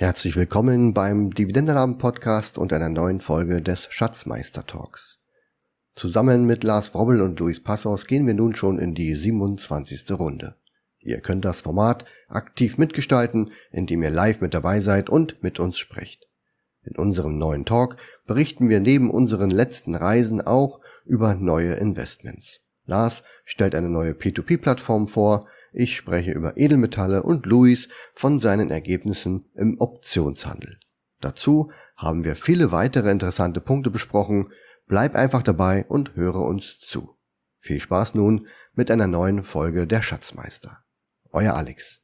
Herzlich willkommen beim Dividendenalarm-Podcast und einer neuen Folge des Schatzmeister-Talks. Zusammen mit Lars Wrobbel und Luis Passos gehen wir nun schon in die 27. Runde. Ihr könnt das Format aktiv mitgestalten, indem ihr live mit dabei seid und mit uns sprecht. In unserem neuen Talk berichten wir neben unseren letzten Reisen auch über neue Investments. Lars stellt eine neue P2P-Plattform vor, ich spreche über Edelmetalle und Luis von seinen Ergebnissen im Optionshandel. Dazu haben wir viele weitere interessante Punkte besprochen. Bleib einfach dabei und höre uns zu. Viel Spaß nun mit einer neuen Folge der Schatzmeister. Euer Alex.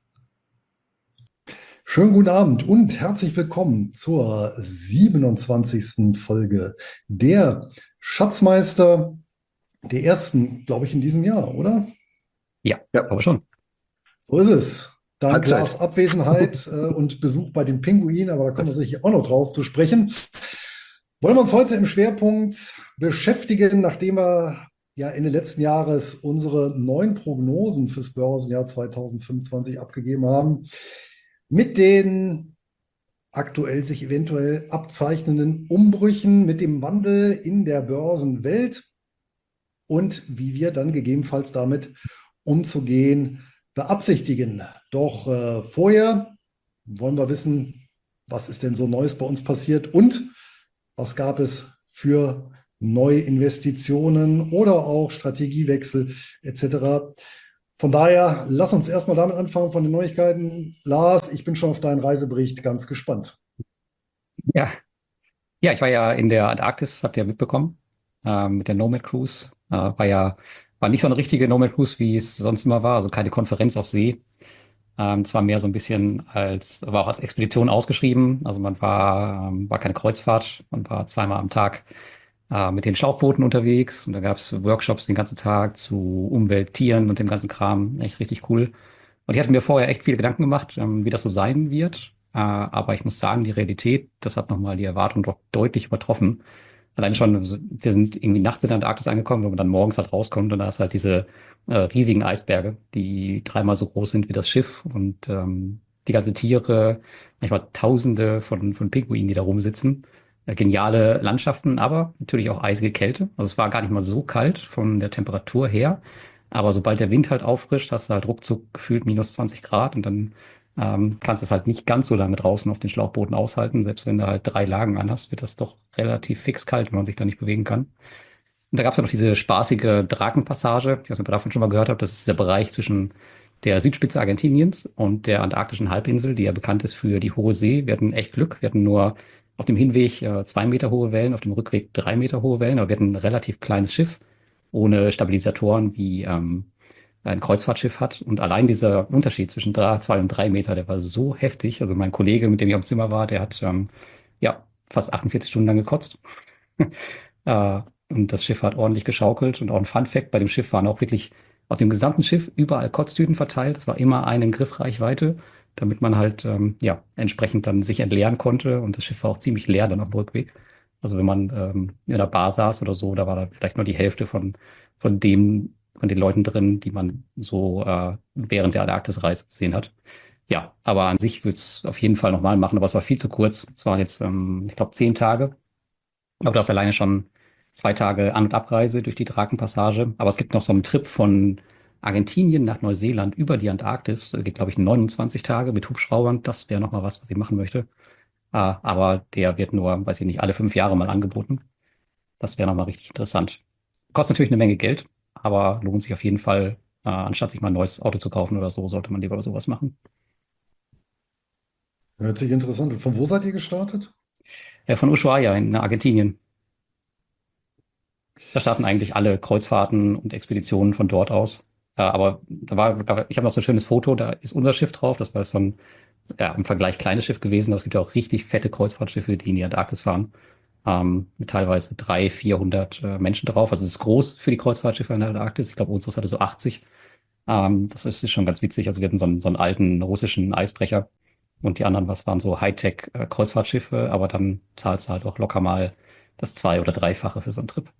Schönen guten Abend und herzlich willkommen zur 27. Folge der Schatzmeister, der ersten, glaube ich, in diesem Jahr, oder? Ja, aber schon. So ist es. Dank Halbzeit. Lars Abwesenheit und Besuch bei den Pinguinen, aber da kommen wir sicher auch noch drauf zu sprechen. Wollen wir uns heute im Schwerpunkt beschäftigen, nachdem wir ja Ende letzten Jahres unsere neuen Prognosen fürs Börsenjahr 2025 abgegeben haben, mit den aktuell sich eventuell abzeichnenden Umbrüchen, mit dem Wandel in der Börsenwelt und wie wir dann gegebenenfalls damit umzugehen beabsichtigen. Doch vorher wollen wir wissen, was ist denn so Neues bei uns passiert und was gab es für neue Investitionen oder auch Strategiewechsel etc. Von daher, lass uns erstmal damit anfangen von den Neuigkeiten. Lars, ich bin schon auf deinen Reisebericht ganz gespannt. Ja. Ja, ich war ja in der Antarktis, habt ihr ja mitbekommen, mit der Nomad Cruise. War nicht so eine richtige Nomad Cruise, wie es sonst immer war, also keine Konferenz auf See. Es war mehr so ein bisschen war auch als Expedition ausgeschrieben. Also man war keine Kreuzfahrt, man war zweimal am Tag mit den Schlauchbooten unterwegs und da gab es Workshops den ganzen Tag zu Umwelt, Tieren und dem ganzen Kram. Echt richtig cool. Und ich hatte mir vorher echt viele Gedanken gemacht, wie das so sein wird. Aber ich muss sagen, die Realität, das hat nochmal die Erwartung doch deutlich übertroffen. Allein schon, wir sind irgendwie nachts in der Antarktis angekommen, wo man dann morgens halt rauskommt und da ist halt diese riesigen Eisberge, die dreimal so groß sind wie das Schiff und die ganzen Tiere, manchmal Tausende von Pinguinen, die da rumsitzen. Geniale Landschaften, aber natürlich auch eisige Kälte. Also es war gar nicht mal so kalt von der Temperatur her. Aber sobald der Wind halt auffrischt, hast du halt ruckzuck gefühlt minus 20 Grad und dann kannst du es halt nicht ganz so lange draußen auf den Schlauchbooten aushalten. Selbst wenn du halt 3 Lagen anhast, wird das doch relativ fix kalt, wenn man sich da nicht bewegen kann. Und da gab es ja noch diese spaßige Drakenpassage. Ich weiß nicht, ob ihr davon schon mal gehört habt. Das ist der Bereich zwischen der Südspitze Argentiniens und der antarktischen Halbinsel, die ja bekannt ist für die hohe See. Wir hatten echt Glück. Wir hatten nur auf dem Hinweg 2 Meter hohe Wellen, auf dem Rückweg 3 Meter hohe Wellen. Aber wir hatten ein relativ kleines Schiff ohne Stabilisatoren wie ein Kreuzfahrtschiff hat. Und allein dieser Unterschied zwischen 2 und 3 Meter, der war so heftig. Also mein Kollege, mit dem ich am Zimmer war, der hat ja fast 48 Stunden lang gekotzt. äh, und das Schiff hat ordentlich geschaukelt. Und auch ein Fun-Fact, bei dem Schiff waren auch wirklich auf dem gesamten Schiff überall Kotztüten verteilt. Es war immer eine in Griffreichweite, damit man halt ja entsprechend dann sich entleeren konnte. Und das Schiff war auch ziemlich leer dann auf dem Rückweg. Also wenn man in einer Bar saß oder so, da war da vielleicht nur die Hälfte von den Leuten drin, die man so während der Antarktisreise gesehen hat. Ja, aber an sich würde es auf jeden Fall nochmal machen, aber es war viel zu kurz. Es waren jetzt, ich glaube, 10 Tage. Aber das alleine schon 2 Tage An- und Abreise durch die Drakenpassage. Aber es gibt noch so einen Trip von Argentinien nach Neuseeland über die Antarktis. Das geht, glaube ich, 29 Tage mit Hubschraubern. Das wäre nochmal was ich machen möchte. Aber der wird nur, weiß ich nicht, alle 5 Jahre mal angeboten. Das wäre nochmal richtig interessant. Kostet natürlich eine Menge Geld, aber lohnt sich auf jeden Fall. Anstatt sich mal ein neues Auto zu kaufen oder so, sollte man lieber sowas machen. Hört sich interessant an. Von wo seid ihr gestartet? Von Ushuaia in Argentinien. Da starten eigentlich alle Kreuzfahrten und Expeditionen von dort aus. Aber ich habe noch so ein schönes Foto, da ist unser Schiff drauf. Das war so ein, ja, im Vergleich kleines Schiff gewesen, aber es gibt ja auch richtig fette Kreuzfahrtschiffe, die in die Antarktis fahren. Mit teilweise 300, 400 Menschen drauf. Also es ist groß für die Kreuzfahrtschiffe in der Antarktis. Ich glaube, unseres hatte so 80. Das ist schon ganz witzig. Also wir hatten so einen alten russischen Eisbrecher und die anderen, was waren so Hightech-Kreuzfahrtschiffe, aber dann zahlst du halt auch locker mal das 2- oder 3-fache für so einen Trip.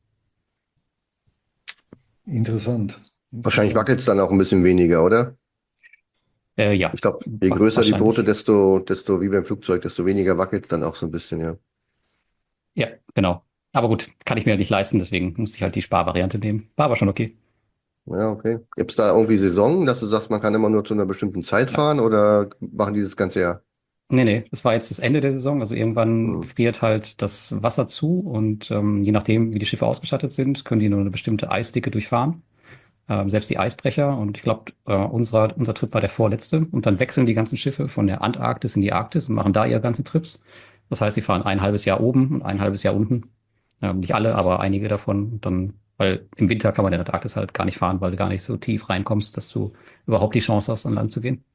Interessant. Wahrscheinlich wackelt es dann auch ein bisschen weniger, oder? Ja, Ich glaube, je größer die Boote, wahrscheinlich. desto wie beim Flugzeug, desto weniger wackelt es dann auch so ein bisschen, ja. Ja, genau. Aber gut, kann ich mir halt nicht leisten, deswegen muss ich halt die Sparvariante nehmen. War aber schon okay. Ja, okay. Gibt es da irgendwie Saison, dass du sagst, man kann immer nur zu einer bestimmten Zeit Ja. fahren oder machen die das ganze Jahr? Nee, nee, das war jetzt das Ende der Saison. Also irgendwann Hm. friert halt das Wasser zu und je nachdem, wie die Schiffe ausgestattet sind, können die nur eine bestimmte Eisdicke durchfahren. Selbst die Eisbrecher. Und ich glaube, unser Trip war der vorletzte. Und dann wechseln die ganzen Schiffe von der Antarktis in die Arktis und machen da ihre ganzen Trips. Das heißt, sie fahren ein halbes Jahr oben und ein halbes Jahr unten. Nicht alle, aber einige davon. Und dann, weil im Winter kann man in der Antarktis halt gar nicht fahren, weil du gar nicht so tief reinkommst, dass du überhaupt die Chance hast, an Land zu gehen.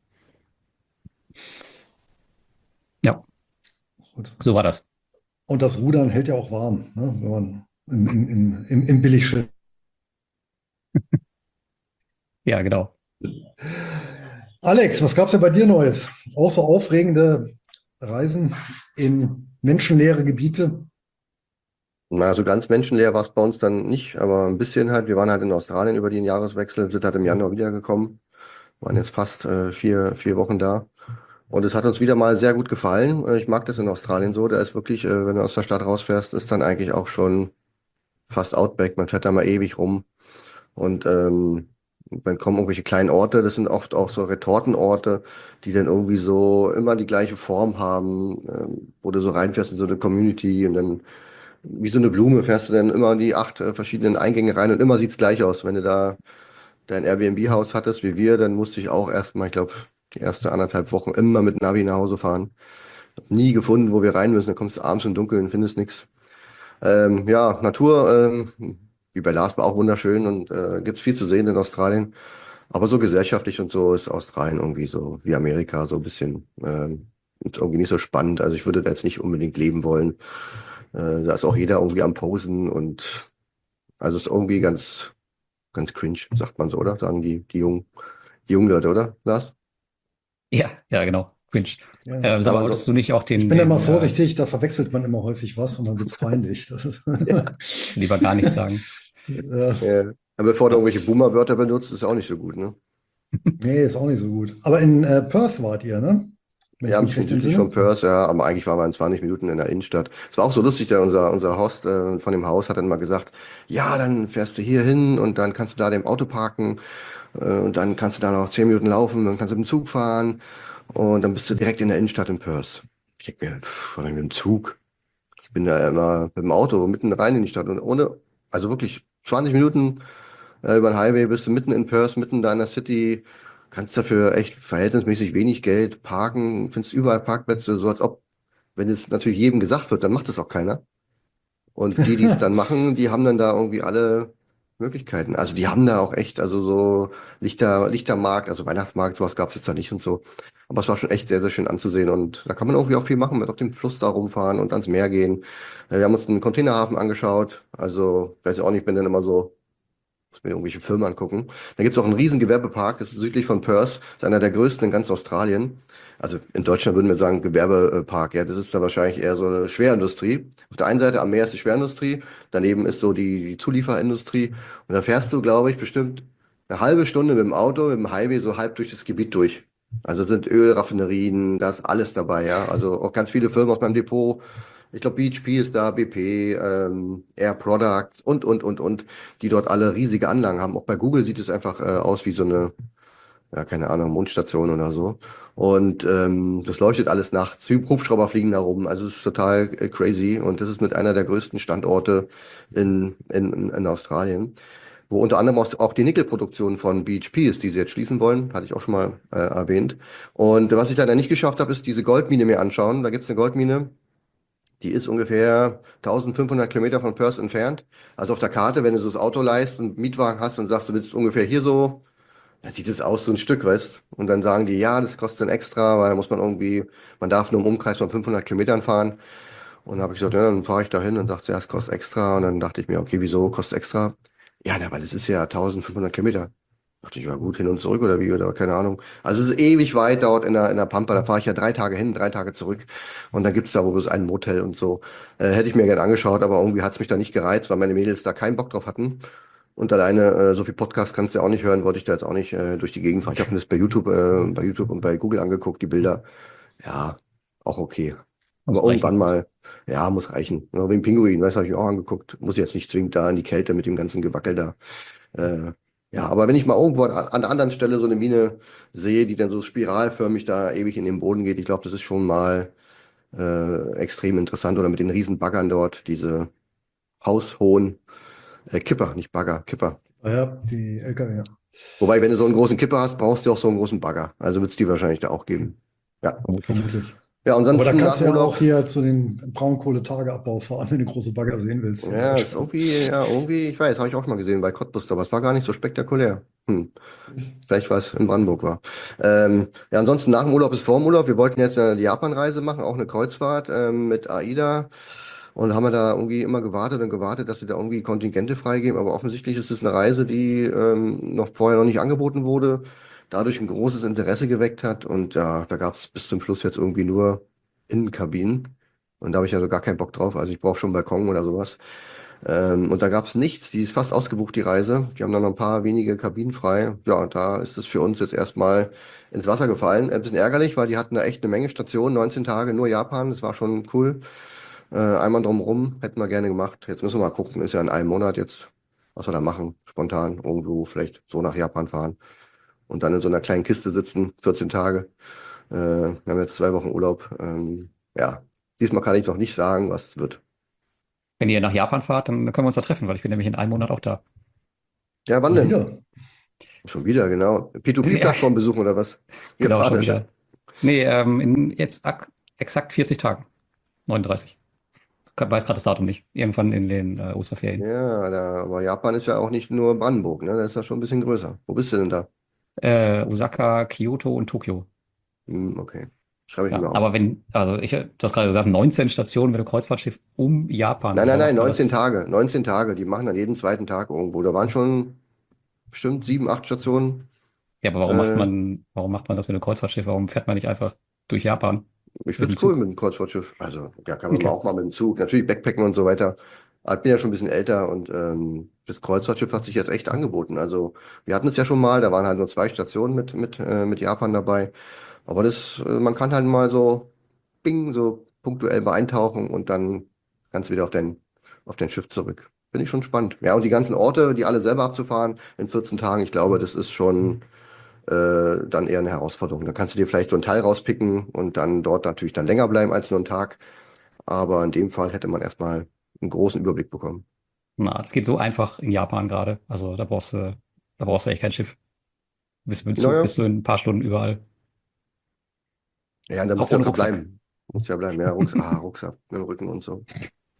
Ja, Gut. so war das. Und das Rudern hält ja auch warm, ne? Wenn man im Billigschiff. Ja, genau. Alex, was gab es denn bei dir Neues? Auch so aufregende Reisen in menschenleere Gebiete? Na, so ganz menschenleer war es bei uns dann nicht, aber ein bisschen halt. Wir waren halt in Australien über den Jahreswechsel, sind halt im Januar wiedergekommen, waren jetzt fast vier Wochen da. Und es hat uns wieder mal sehr gut gefallen. Ich mag das in Australien so. Da ist wirklich, wenn du aus der Stadt rausfährst, ist dann eigentlich auch schon fast Outback. Man fährt da mal ewig rum. Und dann kommen irgendwelche kleinen Orte, das sind oft auch so Retortenorte, die dann irgendwie so immer die gleiche Form haben, wo du so reinfährst in so eine Community und dann wie so eine Blume fährst du dann immer die acht verschiedenen Eingänge rein und immer sieht's gleich aus. Wenn du da dein Airbnb-Haus hattest wie wir, dann musste ich auch erstmal, ich glaube, die erste 1,5 Wochen immer mit Navi nach Hause fahren. Hab nie gefunden, wo wir rein müssen. Dann kommst du abends im Dunkeln, findest nichts. Ja, Natur, wie bei Lars, war auch wunderschön und gibt es viel zu sehen in Australien. Aber so gesellschaftlich und so ist Australien irgendwie so wie Amerika, so ein bisschen ist irgendwie nicht so spannend. Also ich würde da jetzt nicht unbedingt leben wollen. Da ist auch jeder irgendwie am Posen und also ist irgendwie ganz cringe, sagt man so, oder? Sagen die jungen Leute, oder? Lars? Ja, ja, genau. Cringe. Ja. Sag Aber mal, wolltest du ansonsten, nicht auch Ich den, bin da mal den vorsichtig, da verwechselt man immer häufig was und dann wird es peinlich. Das ist, lieber gar nichts sagen? äh, aber bevor du Ja. irgendwelche Boomer-Wörter benutzt, ist auch nicht so gut, ne? nee, ist auch nicht so gut. Aber in Perth wart ihr, ne? Wenn Ja, ich ein mich bisschen recht südlich von entsinne. Perth, ja, aber eigentlich waren wir in 20 Minuten in der Innenstadt. Es war auch so lustig, unser Host von dem Haus hat dann mal gesagt, ja, dann fährst du hier hin und dann kannst du da im Auto parken und dann kannst du da noch 10 Minuten laufen, dann kannst du mit dem Zug fahren und dann bist du direkt in der Innenstadt in Perth. Ich denke mir, warum mit dem Zug? Ich bin da immer mit dem Auto mitten rein in die Stadt und ohne, also wirklich 20 Minuten über den Highway bist du mitten in Perth, mitten da in der City, kannst dafür echt verhältnismäßig wenig Geld parken, findest überall Parkplätze, so als ob, wenn es natürlich jedem gesagt wird, dann macht es auch keiner. Und die es dann machen, die haben dann da irgendwie alle Möglichkeiten. Also die haben da auch echt, also so Lichtermarkt, also Weihnachtsmarkt, sowas gab es jetzt da nicht und so. Aber es war schon echt sehr, sehr schön anzusehen und da kann man irgendwie auch viel machen, mit auf dem Fluss da rumfahren und ans Meer gehen. Wir haben uns einen Containerhafen angeschaut, also weiß ich auch nicht, bin dann immer so muss mir irgendwelche Firmen angucken. Da gibt es auch einen riesen Gewerbepark, das ist südlich von Perth, ist einer der größten in ganz Australien. Also in Deutschland würden wir sagen Gewerbepark, ja, das ist da wahrscheinlich eher so eine Schwerindustrie. Auf der einen Seite am Meer ist die Schwerindustrie, daneben ist so die Zulieferindustrie und da fährst du, glaube ich, bestimmt eine halbe Stunde mit dem Auto, mit dem Highway so halb durch das Gebiet durch. Also sind Ölraffinerien, da ist alles dabei, ja. Also auch ganz viele Firmen aus meinem Depot. Ich glaube, BHP ist da, BP, Air Products und, die dort alle riesige Anlagen haben. Auch bei Google sieht es einfach aus wie so eine, ja, keine Ahnung, Mondstation oder so. Und das leuchtet alles nachts. Hubschrauber fliegen da rum. Also es ist total crazy. Und das ist mit einer der größten Standorte in Australien, wo unter anderem auch die Nickelproduktion von BHP ist, die sie jetzt schließen wollen. Hatte ich auch schon mal erwähnt. Und was ich leider nicht geschafft habe, ist diese Goldmine mir anschauen. Da gibt es eine Goldmine. Die ist ungefähr 1500 Kilometer von Perth entfernt. Also auf der Karte, wenn du so das Auto leihst und einen Mietwagen hast und sagst, du willst ungefähr hier so, dann sieht es aus so ein Stück, weißt. Und dann sagen die, ja, das kostet dann extra, weil da muss man irgendwie, man darf nur im Umkreis von 500 Kilometern fahren. Und dann habe ich gesagt, ja, dann fahre ich da hin und dachte, ja, es kostet extra. Und dann dachte ich mir, okay, wieso kostet extra? Ja, na, weil es ist ja 1500 Kilometer. Dachte ich, ja gut, hin und zurück oder wie, oder keine Ahnung. Also es ist ewig weit dauert in der Pampa. Da fahre ich ja 3 Tage hin, 3 Tage zurück. Und dann gibt's da wohl bloß ein Motel und so. Hätte ich mir gerne angeschaut, aber irgendwie hat's mich da nicht gereizt, weil meine Mädels da keinen Bock drauf hatten. Und alleine so viel Podcast kannst du ja auch nicht hören, wollte ich da jetzt auch nicht durch die Gegend fahren. Ich habe mir das bei YouTube und bei Google angeguckt, die Bilder. Ja, auch okay. Muss Aber irgendwann reichen. mal, ja, muss reichen. Ja, wegen Pinguin, weißt du, habe ich mir auch angeguckt. Muss jetzt nicht zwingend da in die Kälte mit dem ganzen Gewackel da. Äh, ja, aber wenn ich mal irgendwo an einer anderen Stelle so eine Mine sehe, die dann so spiralförmig da ewig in den Boden geht, ich glaube, das ist schon mal extrem interessant. Oder mit den riesen Baggern dort, diese haushohen Kipper, nicht Bagger, Kipper. Ja, die LKW, ja. Wobei, wenn du so einen großen Kipper hast, brauchst du auch so einen großen Bagger. Also wird es die wahrscheinlich da auch geben. Ja. Vermutlich. Ja, Aber da ansonsten nach kannst du dem ja auch Urlaub. hier zu den Braunkohletageabbau fahren, wenn du große Bagger sehen willst in Ja, ist Deutschland. irgendwie, ich weiß, habe ich auch mal gesehen bei Cottbus, aber es war gar nicht so spektakulär. Vielleicht, weil es in Brandenburg war. Ja, ansonsten nach dem Urlaub ist vor dem Urlaub. Wir wollten jetzt eine Japan-Reise machen, auch eine Kreuzfahrt mit AIDA. Und haben wir da irgendwie immer gewartet und gewartet, dass sie da irgendwie Kontingente freigeben. Aber offensichtlich ist es eine Reise, die noch vorher noch nicht angeboten wurde, dadurch ein großes Interesse geweckt hat. Und ja, da gab es bis zum Schluss jetzt irgendwie nur Innenkabinen. Und da habe ich also gar keinen Bock drauf. Also ich brauche schon einen Balkon oder sowas. Und da gab es nichts. Die ist fast ausgebucht, die Reise. Die haben dann noch ein paar wenige Kabinen frei. Ja, und da ist es für uns jetzt erstmal ins Wasser gefallen. Ein bisschen ärgerlich, weil die hatten da echt eine Menge Stationen, 19 Tage, nur Japan. Das war schon cool. Einmal drumherum, hätten wir gerne gemacht. Jetzt müssen wir mal gucken, ist ja in einem Monat jetzt, was wir da machen. Spontan irgendwo vielleicht so nach Japan fahren und dann in so einer kleinen Kiste sitzen, 14 Tage. Wir haben jetzt 2 Wochen Urlaub. Ja, diesmal kann ich noch nicht sagen, was wird. Wenn ihr nach Japan fahrt, dann können wir uns da treffen, weil ich bin nämlich in einem Monat auch da. Ja, wann Schon denn? wieder. Schon wieder, genau. Ja, P2P-Plattform besuchen oder was? genau, schon Japanische. wieder. Nee, in jetzt exakt 40 Tagen. 39. Ich weiß gerade das Datum nicht. Irgendwann in den Osterferien. Ja, aber Japan ist ja auch nicht nur Brandenburg, ne? Das ist ja schon ein bisschen größer. Wo bist du denn da? Osaka, Kyoto und Tokio. Okay. Schreibe ich Ja, mir auf. aber du hast gerade gesagt, 19 Stationen mit dem Kreuzfahrtschiff um Japan. Nein, Aber nein, warum nein, macht man 19 das? Tage. 19 Tage. Die machen dann jeden zweiten Tag irgendwo. Da waren schon bestimmt 7, 8 Stationen. Ja, aber Äh, warum macht man das mit dem Kreuzfahrtschiff? Warum fährt man nicht einfach durch Japan Ich mit finde dem es cool Zug? mit dem Kreuzfahrtschiff. Also, ja, kann man Okay. auch mal mit dem Zug. Natürlich Backpacken und so weiter. Aber ich bin ja schon ein bisschen älter und das Kreuzfahrtschiff hat sich jetzt echt angeboten. Also, wir hatten es ja schon mal. Da waren halt nur 2 Stationen mit Japan dabei. Aber man kann halt mal so, bing, so punktuell mal eintauchen und dann kannst du wieder auf dein Schiff zurück. Finde ich schon spannend. Ja, und die ganzen Orte, die alle selber abzufahren in 14 Tagen, ich glaube, das ist schon dann eher eine Herausforderung. Da kannst du dir vielleicht so ein Teil rauspicken und dann dort natürlich dann länger bleiben als nur einen Tag. Aber in dem Fall hätte man erstmal einen großen Überblick bekommen. Na, das geht so einfach in Japan gerade. Also da brauchst du echt kein Schiff. Mit dem Zug Naja, bist du in ein paar Stunden überall. ja, und da Auch musst du ohne auch so Rucksack. bleiben. Muss ja bleiben, ja, Rucksack mit dem Rücken und so.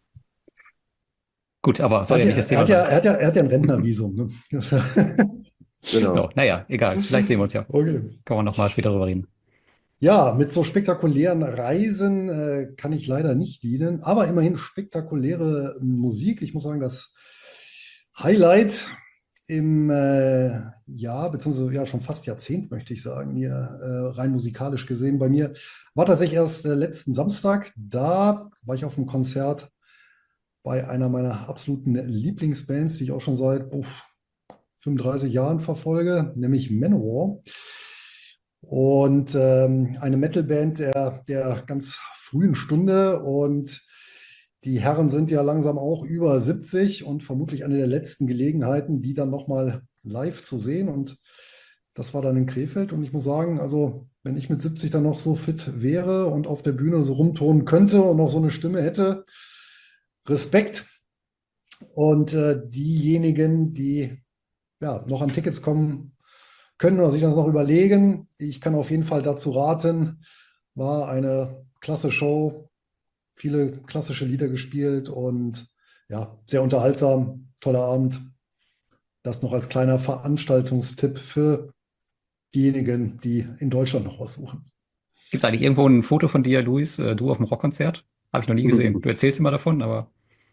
Gut, aber Er soll hat ja ja, nicht das er Thema hat ja, sein. er hat ja ein Rentnervisum, ne? So, Genau. naja, egal. Vielleicht sehen wir uns ja. Okay. Kann man noch mal später drüber reden. Ja, mit so spektakulären Reisen kann ich leider nicht dienen, aber immerhin spektakuläre Musik. Ich muss sagen, das Highlight im Jahr, beziehungsweise ja schon fast Jahrzehnt, möchte ich sagen, hier rein musikalisch gesehen bei mir, war tatsächlich erst letzten Samstag. Da war ich auf einem Konzert bei einer meiner absoluten Lieblingsbands, die ich auch schon seit 35 Jahren verfolge, nämlich Manowar. Und eine Metalband der ganz frühen Stunde. Und die Herren sind ja langsam auch über 70 und vermutlich eine der letzten Gelegenheiten, die dann nochmal live zu sehen. Und das war dann in Krefeld. Und ich muss sagen, also wenn ich mit 70 dann noch so fit wäre und auf der Bühne so rumturnen könnte und noch so eine Stimme hätte, Respekt. Und diejenigen, die ja, noch an Tickets kommen können oder sich das noch überlegen, ich kann auf jeden Fall dazu raten, war eine klasse Show, viele klassische Lieder gespielt und ja, sehr unterhaltsam, toller Abend. Das noch als kleiner Veranstaltungstipp für diejenigen, die in Deutschland noch was suchen. Gibt es eigentlich irgendwo ein Foto von dir, Luis, du auf dem Rockkonzert? Habe ich noch nie gesehen. Du erzählst immer davon, aber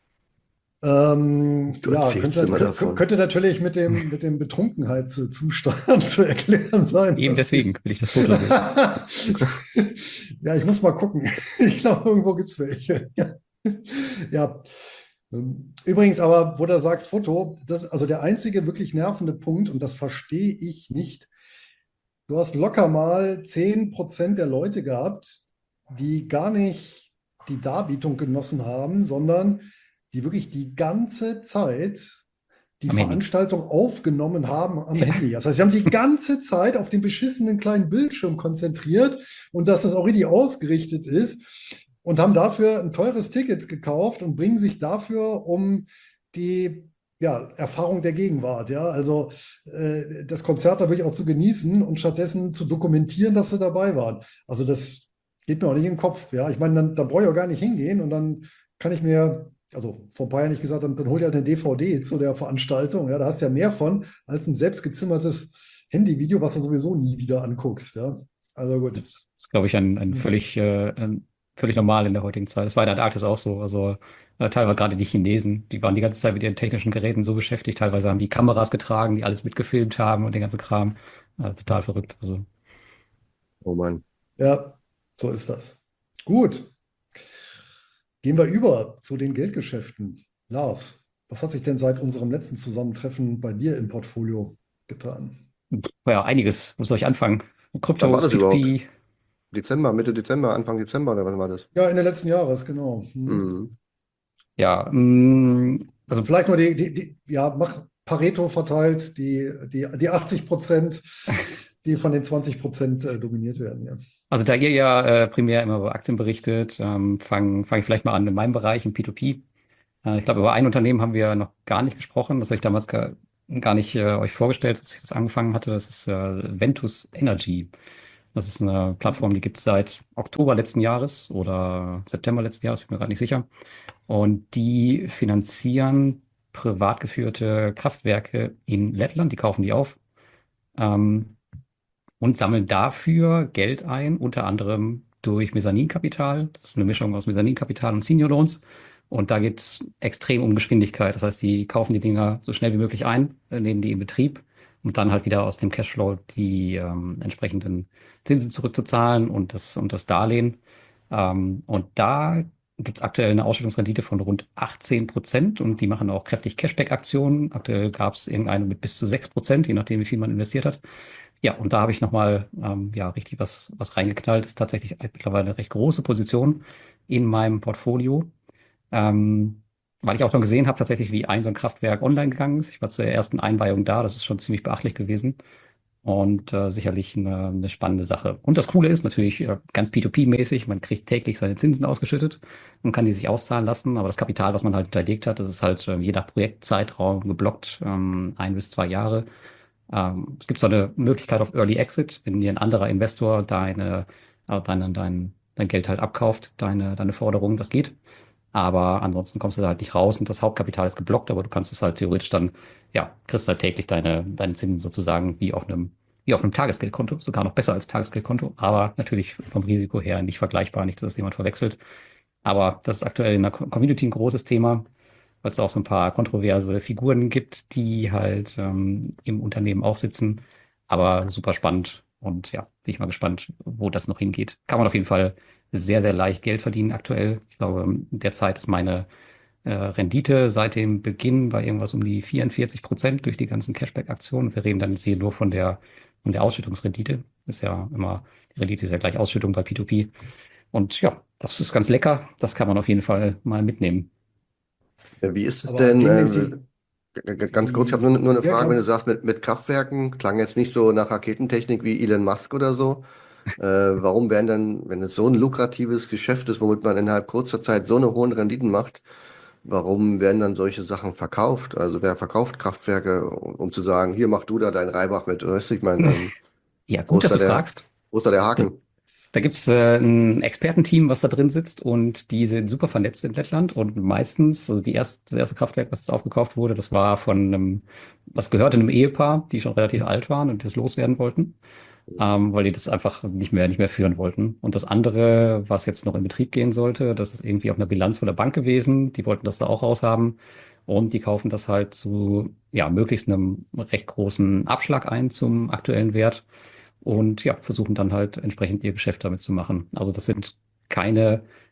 Du Ja, erzählst immer davon. könnte natürlich mit dem Betrunkenheitszustand zu erklären sein. eben Was deswegen jetzt. will ich das Foto sehen. Ja, ich muss mal gucken. Ich glaube, irgendwo gibt es welche. Ja, Übrigens aber, wo du sagst Foto, also der einzige wirklich nervende Punkt, und das verstehe ich nicht, du hast locker mal 10% der Leute gehabt, die gar nicht die Darbietung genossen haben, sondern die wirklich die ganze Zeit die Am Handy. Veranstaltung aufgenommen haben am Ja, Handy. Das heißt, sie haben sich die ganze Zeit auf den beschissenen kleinen Bildschirm konzentriert und dass das auch richtig ausgerichtet ist und haben dafür ein teures Ticket gekauft und bringen sich dafür um die Erfahrung der Gegenwart. Ja, also das Konzert da wirklich auch zu genießen und stattdessen zu dokumentieren, dass sie dabei waren. Also das geht mir auch nicht in den Kopf. Ja, ich meine, dann brauche ich auch gar nicht hingehen und dann kann ich mir, also vor ein paar Jahren nicht gesagt, dann hol dir halt eine DVD zu der Veranstaltung. Ja, da hast du ja mehr von als ein selbstgezimmertes Handyvideo, was du sowieso nie wieder anguckst. Ja, also gut. das ist, glaube ich, ein völlig normal in der heutigen Zeit. Das war in der Antarktis auch so. Also teilweise gerade die Chinesen, die waren die ganze Zeit mit ihren technischen Geräten so beschäftigt. Teilweise haben die Kameras getragen, die alles mitgefilmt haben und den ganzen Kram. Total verrückt. Also Oh Mann. Ja, so ist das. Gut, gehen wir über zu den Geldgeschäften. Lars, was hat sich denn seit unserem letzten Zusammentreffen bei dir im Portfolio getan? ja, einiges. Wo soll ich anfangen? Wann war Kryptos, das überhaupt? P2P. Dezember, Mitte Dezember, Anfang Dezember oder wann war das? Ja, Ende letzten Jahres, genau. Mhm. Ja, also Vielleicht nur ja, mach Pareto verteilt, die 80%, die von den 20% dominiert werden. Ja. Also da ihr ja primär immer über Aktien berichtet, fang ich vielleicht mal an in meinem Bereich, im P2P. Ich glaube, über ein Unternehmen haben wir noch gar nicht gesprochen. Das habe ich damals gar nicht euch vorgestellt, als ich das angefangen hatte. Das ist Ventus Energy. Das ist eine Plattform, die gibt es seit Oktober letzten Jahres oder September letzten Jahres, bin mir gerade nicht sicher. Und die finanzieren privat geführte Kraftwerke in Lettland. Die kaufen die auf. Ähm, und sammeln dafür Geld ein, unter anderem durch Mezzaninkapital. Das ist eine Mischung aus Mezzaninkapital und Senior Loans. Und da geht es extrem um Geschwindigkeit. Das heißt, die kaufen die Dinger so schnell wie möglich ein, nehmen die in Betrieb, um dann halt wieder aus dem Cashflow die entsprechenden Zinsen zurückzuzahlen und das Darlehen. Und da gibt es aktuell eine Ausschüttungsrendite von rund 18% und die machen auch kräftig Cashback-Aktionen. Aktuell gab es irgendeine mit bis zu 6%, je nachdem, wie viel man investiert hat. Ja, und da habe ich nochmal ja, richtig was reingeknallt. Das ist tatsächlich mittlerweile eine recht große Position in meinem Portfolio. Weil ich auch schon gesehen habe, tatsächlich, wie ein so ein Kraftwerk online gegangen ist. Ich war zur ersten Einweihung da, das ist schon ziemlich beachtlich gewesen. Und sicherlich eine spannende Sache. Und das Coole ist natürlich ganz P2P-mäßig, man kriegt täglich seine Zinsen ausgeschüttet und kann die sich auszahlen lassen. Aber das Kapital, was man halt hinterlegt hat, das ist halt je nach Projektzeitraum geblockt, 1 bis 2 Jahre. Es gibt so eine Möglichkeit auf Early Exit, wenn dir ein anderer Investor dein Geld halt abkauft, deine Forderung, das geht. Aber ansonsten kommst du da halt nicht raus und das Hauptkapital ist geblockt, aber du kannst es halt theoretisch dann, ja, kriegst halt täglich deine Zinsen sozusagen wie auf einem Tagesgeldkonto, sogar noch besser als Tagesgeldkonto, aber natürlich vom Risiko her nicht vergleichbar, nicht, dass das jemand verwechselt. Aber das ist aktuell in der Community ein großes Thema, weil es auch so ein paar kontroverse Figuren gibt, die halt im Unternehmen auch sitzen. Aber super spannend und ja, bin ich mal gespannt, wo das noch hingeht. Kann man auf jeden Fall sehr, sehr leicht Geld verdienen aktuell. Ich glaube, derzeit ist meine Rendite seit dem Beginn bei irgendwas um die 44% durch die ganzen Cashback-Aktionen. Wir reden dann jetzt hier nur von der Ausschüttungsrendite. Ist ja immer, die Rendite ist ja gleich Ausschüttung bei P2P. Und ja, das ist ganz lecker. Das kann man auf jeden Fall mal mitnehmen. Ja, wie ist es Aber denn? gehen nämlich die, Ganz kurz, ich habe die nur eine ja, Frage, wenn du ja, sagst, mit Kraftwerken, klang jetzt nicht so nach Raketentechnik wie Elon Musk oder so. Warum werden dann, wenn es so ein lukratives Geschäft ist, womit man innerhalb kurzer Zeit so eine hohen Renditen macht, warum werden dann solche Sachen verkauft? Also wer verkauft Kraftwerke, um zu sagen, hier mach du da deinen Reibach mit, weißt du, ich meine, Ja, wo gut, ist dass da du der, fragst. wo ist da der Da, Haken? da gibt's ein Expertenteam, was da drin sitzt und die sind super vernetzt in Lettland und meistens, also das erste Kraftwerk, was jetzt aufgekauft wurde, das war das gehörte einem Ehepaar, die schon relativ alt waren und das loswerden wollten, weil die das einfach nicht mehr führen wollten. Und das andere, was jetzt noch in Betrieb gehen sollte, das ist irgendwie auf einer Bilanz von der Bank gewesen, die wollten das da auch raushaben und die kaufen das halt zu, ja, möglichst einem recht großen Abschlag ein zum aktuellen Wert und ja, versuchen dann halt entsprechend ihr Geschäft damit zu machen. Also das sind keine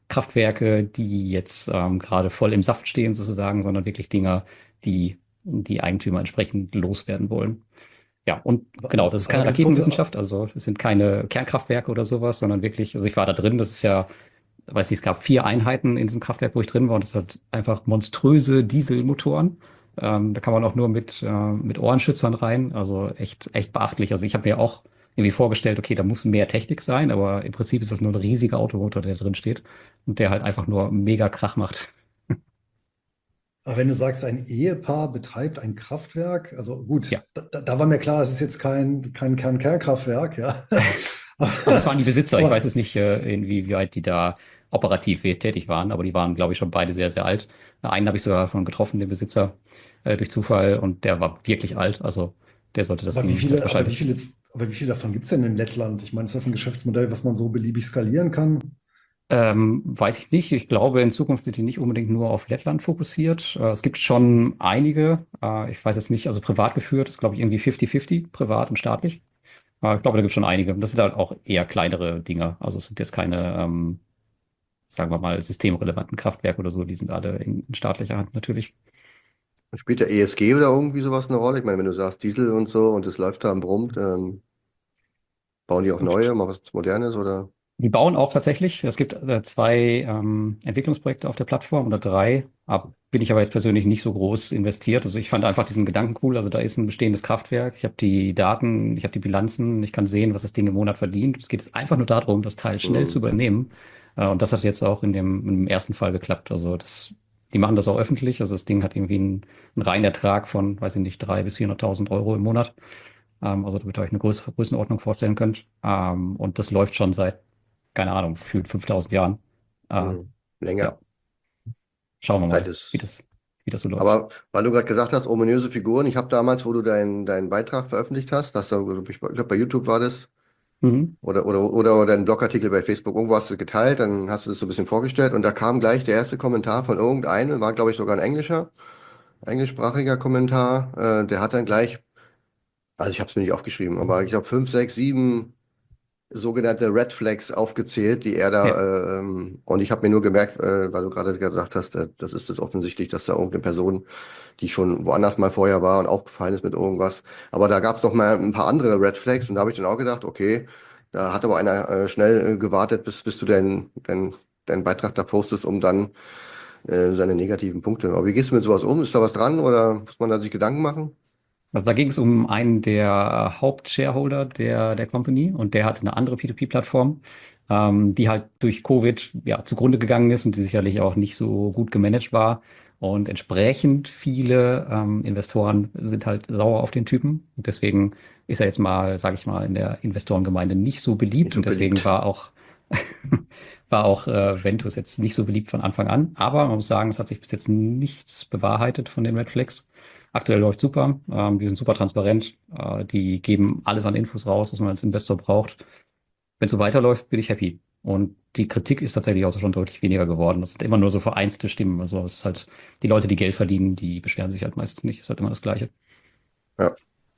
Kraftwerke, die jetzt gerade voll im Saft stehen sozusagen, sondern wirklich Dinger, die die Eigentümer entsprechend loswerden wollen. Ja, und genau, das ist Aber keine ganz kurz, Raketenwissenschaft, also es sind keine Kernkraftwerke oder sowas, sondern wirklich, also ich war da drin, das ist ja, weiß nicht, es gab 4 Einheiten in diesem Kraftwerk, wo ich drin war, und es hat einfach monströse Dieselmotoren. Da kann man auch nur mit Ohrenschützern rein, also echt beachtlich. Also ich habe mir auch irgendwie vorgestellt, okay, da muss mehr Technik sein, aber im Prinzip ist das nur ein riesiger Automotor, der drin steht und der halt einfach nur mega Krach macht. aber wenn du sagst, ein Ehepaar betreibt ein Kraftwerk, also gut, Ja. da war mir klar, es ist jetzt kein Kernkraftwerk, ja. Also es waren die Besitzer. Ich weiß Aber jetzt nicht, inwieweit die da operativ tätig waren, aber die waren, glaube ich, schon beide sehr, sehr alt. Einen habe ich sogar schon getroffen, den Besitzer, durch Zufall, und der war wirklich alt. Also der sollte das Aber wie Ding viele, aber wie wahrscheinlich. viele, aber wie viele davon gibt es denn in Lettland? Ich meine, ist das ein Geschäftsmodell, was man so beliebig skalieren kann? Weiß ich nicht. Ich glaube, in Zukunft sind die nicht unbedingt nur auf Lettland fokussiert. Es gibt schon einige. Ich weiß jetzt nicht, also privat geführt ist, glaube ich, irgendwie 50-50, privat und staatlich. Ich glaube, da gibt es schon einige. Das sind halt auch eher kleinere Dinge. Also es sind jetzt keine, sagen wir mal, systemrelevanten Kraftwerke oder so. Die sind alle in staatlicher Hand natürlich. Spielt der ESG oder irgendwie sowas eine Rolle? Ich meine, wenn du sagst Diesel und so und es läuft da und brummt, bauen die auch neue, mal was Modernes oder? Die bauen auch tatsächlich. Es gibt 2 Entwicklungsprojekte auf der Plattform oder 3. Bin ich aber jetzt persönlich nicht so groß investiert. Also ich fand einfach diesen Gedanken cool. Also da ist ein bestehendes Kraftwerk. Ich habe die Daten, ich habe die Bilanzen, ich kann sehen, was das Ding im Monat verdient. Es geht jetzt einfach nur darum, das Teil schnell zu Hm. übernehmen. Und das hat jetzt auch im ersten Fall geklappt. Also die machen das auch öffentlich. Also das Ding hat irgendwie einen Reinertrag von, weiß ich nicht, 300.000 bis 400.000 Euro im Monat. Also damit ihr euch eine größere Größenordnung vorstellen könnt. Und das läuft schon seit, keine Ahnung, gefühlt 5.000 Jahren. Äh, Hm. Länger. ja, schauen wir Zeit mal, wie ist. wie das so läuft. Aber weil du gerade gesagt hast, ominöse Figuren, ich habe damals, wo du deinen Beitrag veröffentlicht hast, ich glaube, bei YouTube war das, Mhm. oder deinen Blogartikel bei Facebook, irgendwo hast du es geteilt, dann hast du das so ein bisschen vorgestellt und da kam gleich der erste Kommentar von irgendeinem, war glaube ich sogar ein englischsprachiger Kommentar, der hat dann gleich, also ich habe es mir nicht aufgeschrieben, aber ich glaube 5, 6, 7 sogenannte Red Flags aufgezählt, die er Ja, da, und ich habe mir nur gemerkt, weil du gerade gesagt hast, das ist das offensichtlich, dass da irgendeine Person, die schon woanders mal vorher war und aufgefallen ist mit irgendwas. Aber da gab es noch mal ein paar andere Red Flags und da habe ich dann auch gedacht, okay, da hat aber einer schnell gewartet, bis du deinen Beitrag da postest, um dann seine negativen Punkte. Aber wie gehst du mit sowas um? Ist da was dran oder muss man da sich Gedanken machen? also da ging es um einen der Hauptshareholder der Company, und der hatte eine andere P2P-Plattform, die halt durch Covid ja zugrunde gegangen ist und die sicherlich auch nicht so gut gemanagt war. Und entsprechend viele Investoren sind halt sauer auf den Typen. Und deswegen ist er jetzt mal, sage ich mal, in der Investorengemeinde nicht so Nicht beliebt. so Und deswegen beliebt. war auch Ventus jetzt nicht so beliebt von Anfang an. Aber man muss sagen, es hat sich bis jetzt nichts bewahrheitet von den Red Flags. Aktuell läuft super. Die sind super transparent. Die geben alles an Infos raus, was man als Investor braucht. Wenn es so weiterläuft, bin ich happy. Und die Kritik ist tatsächlich auch schon deutlich weniger geworden. Das sind immer nur so vereinzelte Stimmen. Also es ist halt, die Leute, die Geld verdienen, die beschweren sich halt meistens nicht. Ist halt immer das Gleiche. Ja.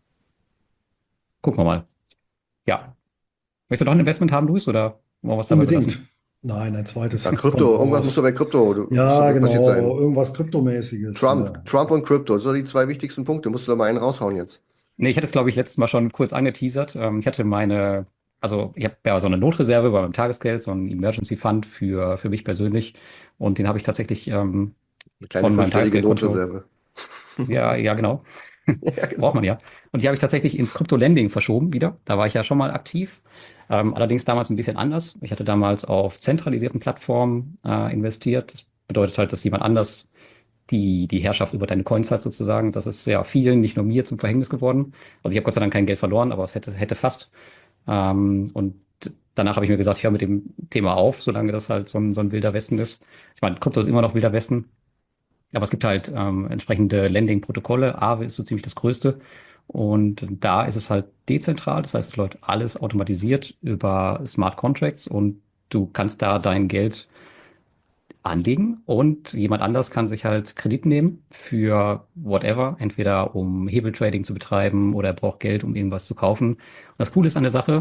Gucken wir mal. Ja. Möchtest du noch ein Investment haben, Luis, oder wollen wir es dabei Unbedingt. belassen? Nein, ein zweites Ja, kommt Krypto, noch irgendwas muss doch was. bei Krypto, muss doch Ja, wohl passiert genau, sein. irgendwas Kryptomäßiges. Ja. Trump und Krypto, das sind die 2 wichtigsten Punkte. Musst du da mal einen raushauen jetzt. Nee, ich hatte es, glaube ich, letztes Mal schon kurz angeteasert. Ich hatte also ich habe ja so eine Notreserve bei meinem Tagesgeld, so einen Emergency Fund für mich persönlich. Und den habe ich tatsächlich Eine kleine von meinem fünfstellige Tagesgeldkonto. Notreserve. Ja, ja, genau. Ja, Braucht genau. man ja. Und die habe ich tatsächlich ins Krypto-Lending verschoben wieder. Da war ich ja schon mal aktiv. Allerdings damals ein bisschen anders. Ich hatte damals auf zentralisierten Plattformen investiert. Das bedeutet halt, dass jemand anders die Herrschaft über deine Coins hat sozusagen. Das ist ja vielen, nicht nur mir, zum Verhängnis geworden. Also ich habe Gott sei Dank kein Geld verloren, aber es hätte fast. Und danach habe ich mir gesagt, ich höre mit dem Thema auf, solange das halt so ein wilder Westen ist. Ich meine, Krypto ist immer noch wilder Westen, aber es gibt halt entsprechende Lending-Protokolle. Aave ist so ziemlich das größte. Und da ist es halt dezentral. Das heißt, es läuft alles automatisiert über Smart Contracts, und du kannst da dein Geld anlegen, und jemand anders kann sich halt Kredit nehmen für whatever, entweder um Hebeltrading zu betreiben oder er braucht Geld, um irgendwas zu kaufen. Und das Coole ist an der Sache,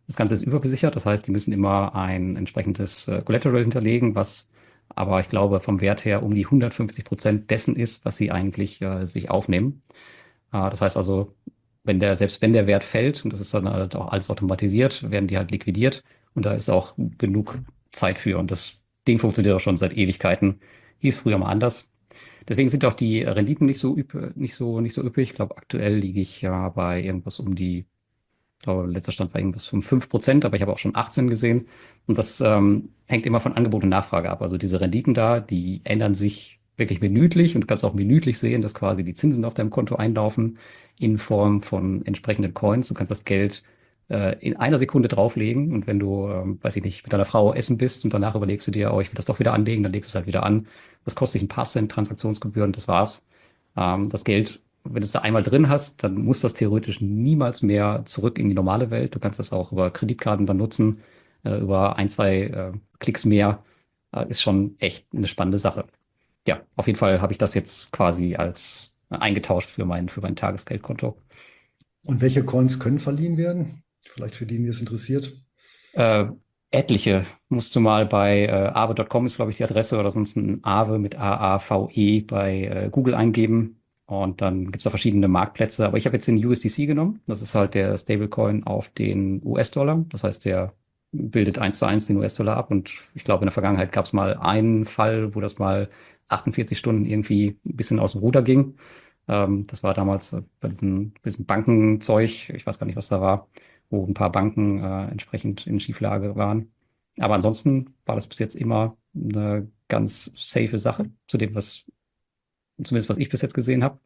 Das Ganze ist überbesichert, das heißt, die müssen immer ein entsprechendes Collateral hinterlegen, was aber ich glaube vom Wert her um die 150% dessen ist, was sie eigentlich sich aufnehmen. Das heißt also, selbst wenn der Wert fällt, und das ist dann halt auch alles automatisiert, werden die halt liquidiert und da ist auch genug Zeit für. Und das Ding funktioniert auch schon seit Ewigkeiten. Hieß früher mal anders. Deswegen sind auch die Renditen nicht so üppig. Ich glaube, aktuell liege ich ja bei irgendwas um die, ich glaube, letzter Stand war irgendwas von 5%, aber ich habe auch schon 18 gesehen. Und das hängt immer von Angebot und Nachfrage ab. Also diese Renditen da, die ändern sich wirklich minütlich und du kannst auch minütlich sehen, dass quasi die Zinsen auf deinem Konto einlaufen in Form von entsprechenden Coins. Du kannst das Geld in einer Sekunde drauflegen und wenn du, weiß ich nicht, mit deiner Frau essen bist und danach überlegst du dir, oh, ich will das doch wieder anlegen, dann legst du es halt wieder an. Das kostet dich ein paar Cent Transaktionsgebühren, das war's. Das Geld, wenn du es da einmal drin hast, dann muss das theoretisch niemals mehr zurück in die normale Welt. Du kannst das auch über Kreditkarten dann nutzen, über ein, zwei Klicks mehr. Ist schon echt eine spannende Sache. Ja, auf jeden Fall habe ich das jetzt quasi als eingetauscht für mein Tagesgeldkonto. Und welche Coins können verliehen werden? Vielleicht für die, die es interessiert. Äh, Etliche musst du mal bei aave.com ist, glaube ich, die Adresse oder sonst ein Aave mit AAVE bei Google eingeben. Und dann gibt es da verschiedene Marktplätze. Aber ich habe jetzt den USDC genommen. Das ist halt der Stablecoin auf den US-Dollar. Das heißt, der bildet eins zu eins den US-Dollar ab. Und ich glaube, in der Vergangenheit gab es mal einen Fall, wo das mal 48 Stunden irgendwie ein bisschen aus dem Ruder ging. Das war damals bei diesem Bankenzeug. Ich weiß gar nicht, was da war, wo ein paar Banken entsprechend in Schieflage waren. Aber ansonsten war das bis jetzt immer eine ganz safe Sache, zu dem, zumindest was ich bis jetzt gesehen habe.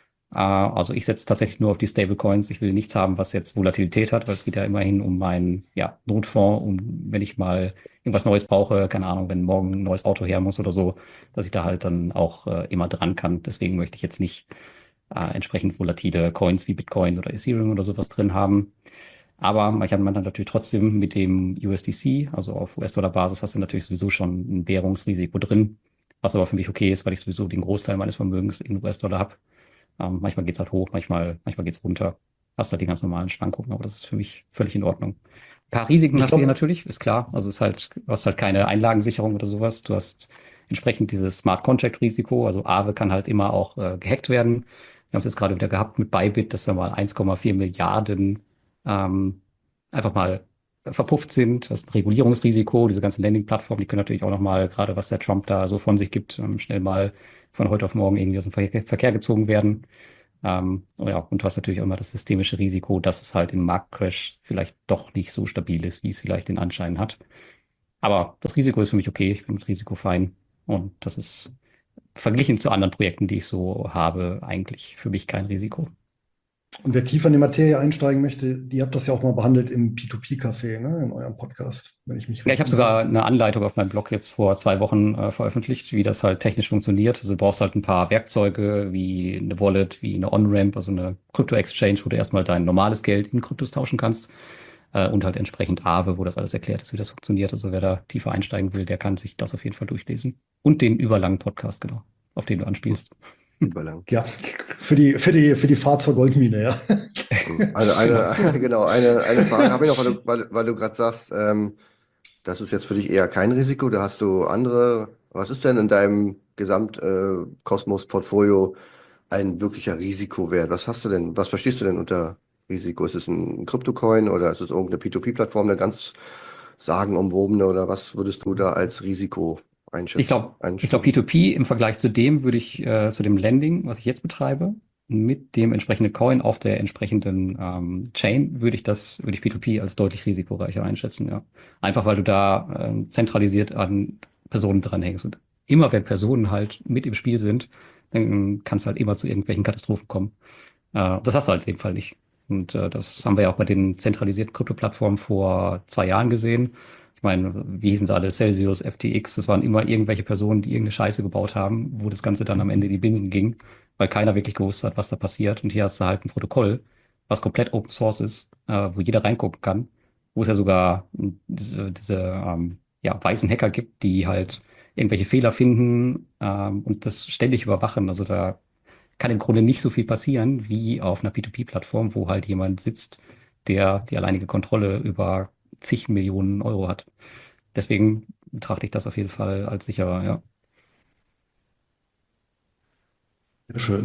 Also ich setze tatsächlich nur auf die Stablecoins. Ich will nichts haben, was jetzt Volatilität hat, weil es geht ja immerhin um meinen Notfonds, wenn ich mal irgendwas Neues brauche, keine Ahnung, wenn morgen ein neues Auto her muss oder so, dass ich da halt dann auch immer dran kann. Deswegen möchte ich jetzt nicht entsprechend volatile Coins wie Bitcoin oder Ethereum oder sowas drin haben. Aber man kann dann natürlich trotzdem mit dem USDC, also auf US-Dollar-Basis, hast du natürlich sowieso schon ein Währungsrisiko drin, was aber für mich okay ist, weil ich sowieso den Großteil meines Vermögens in US-Dollar habe. Manchmal geht's halt hoch, manchmal geht's runter. Hast halt die ganz normalen Schwankungen, aber das ist für mich völlig in Ordnung. Ein paar Risiken Ich hast du hier glaube, natürlich, ist klar. Also es ist halt, du hast halt keine Einlagensicherung oder sowas. Du hast entsprechend dieses Smart Contract Risiko. Also Aave kann halt immer auch gehackt werden. Wir haben es jetzt gerade wieder gehabt mit Bybit, dass da mal 1,4 Milliarden ähm, einfach mal verpufft sind. Das ist ein Regulierungsrisiko. Diese ganzen Landing-Plattformen, die können natürlich auch noch mal, gerade was der Trump da so von sich gibt, schnell mal von heute auf morgen irgendwie aus dem Verkehr gezogen werden. Ja, und du hast natürlich auch immer das systemische Risiko, dass es halt im Marktcrash vielleicht doch nicht so stabil ist, wie es vielleicht den Anschein hat. Aber das Risiko ist für mich okay. Ich bin mit Risiko fein. Und das ist verglichen zu anderen Projekten, die ich so habe, eigentlich für mich kein Risiko. und wer tiefer in die Materie einsteigen möchte, ihr habt das ja auch mal behandelt im P2P-Café, ne, in eurem Podcast, wenn ich mich Ja, ich recht habe sogar entsinne. eine Anleitung auf meinem Blog jetzt vor 2 Wochen veröffentlicht, wie das halt technisch funktioniert. Also du brauchst halt ein paar Werkzeuge wie eine Wallet, wie eine On-Ramp, also eine Krypto-Exchange, wo du erstmal dein normales Geld in Kryptos tauschen kannst. Und halt entsprechend Aave, wo das alles erklärt ist, wie das funktioniert. Also wer da tiefer einsteigen will, der kann sich das auf jeden Fall durchlesen. Und den überlangen Podcast, genau, auf den du anspielst. Überlang. Ja, für die Fahrt zur Goldmine, ja. Genau, eine Frage habe ich noch, weil du gerade sagst, das ist jetzt für dich eher kein Risiko. Da hast du andere. Was ist denn in deinem Gesamtkosmos-Portfolio ein wirklicher Risikowert? Was hast du denn, was verstehst du denn unter Risiko? Ist es ein Kryptocoin oder ist es irgendeine P2P-Plattform, eine ganz sagenumwobene oder was würdest du da als Risiko Ich glaube, einstufen? P2P im Vergleich zu dem würde ich, zu dem Lending, was ich jetzt betreibe, mit dem entsprechenden Coin auf der entsprechenden Chain, würde ich P2P als deutlich risikoreicher einschätzen, ja. Einfach weil du da zentralisiert an Personen dranhängst. Und immer wenn Personen halt mit im Spiel sind, dann kann es halt immer zu irgendwelchen Katastrophen kommen. Das hast du halt in dem Fall nicht. Und das haben wir ja auch bei den zentralisierten Krypto-Plattformen vor 2 Jahren gesehen. Ich meine, wie hießen sie alle? Celsius, FTX, das waren immer irgendwelche Personen, die irgendeine Scheiße gebaut haben, wo das Ganze dann am Ende in die Binsen ging, weil keiner wirklich gewusst hat, was da passiert. Und hier hast du halt ein Protokoll, was komplett Open Source ist, wo jeder reingucken kann, wo es ja sogar diese weißen Hacker gibt, die halt irgendwelche Fehler finden und das ständig überwachen. Also da kann im Grunde nicht so viel passieren wie auf einer P2P-Plattform, wo halt jemand sitzt, der die alleinige Kontrolle über zig Millionen Euro hat. Deswegen betrachte ich das auf jeden Fall als sicherer, ja. Sehr schön.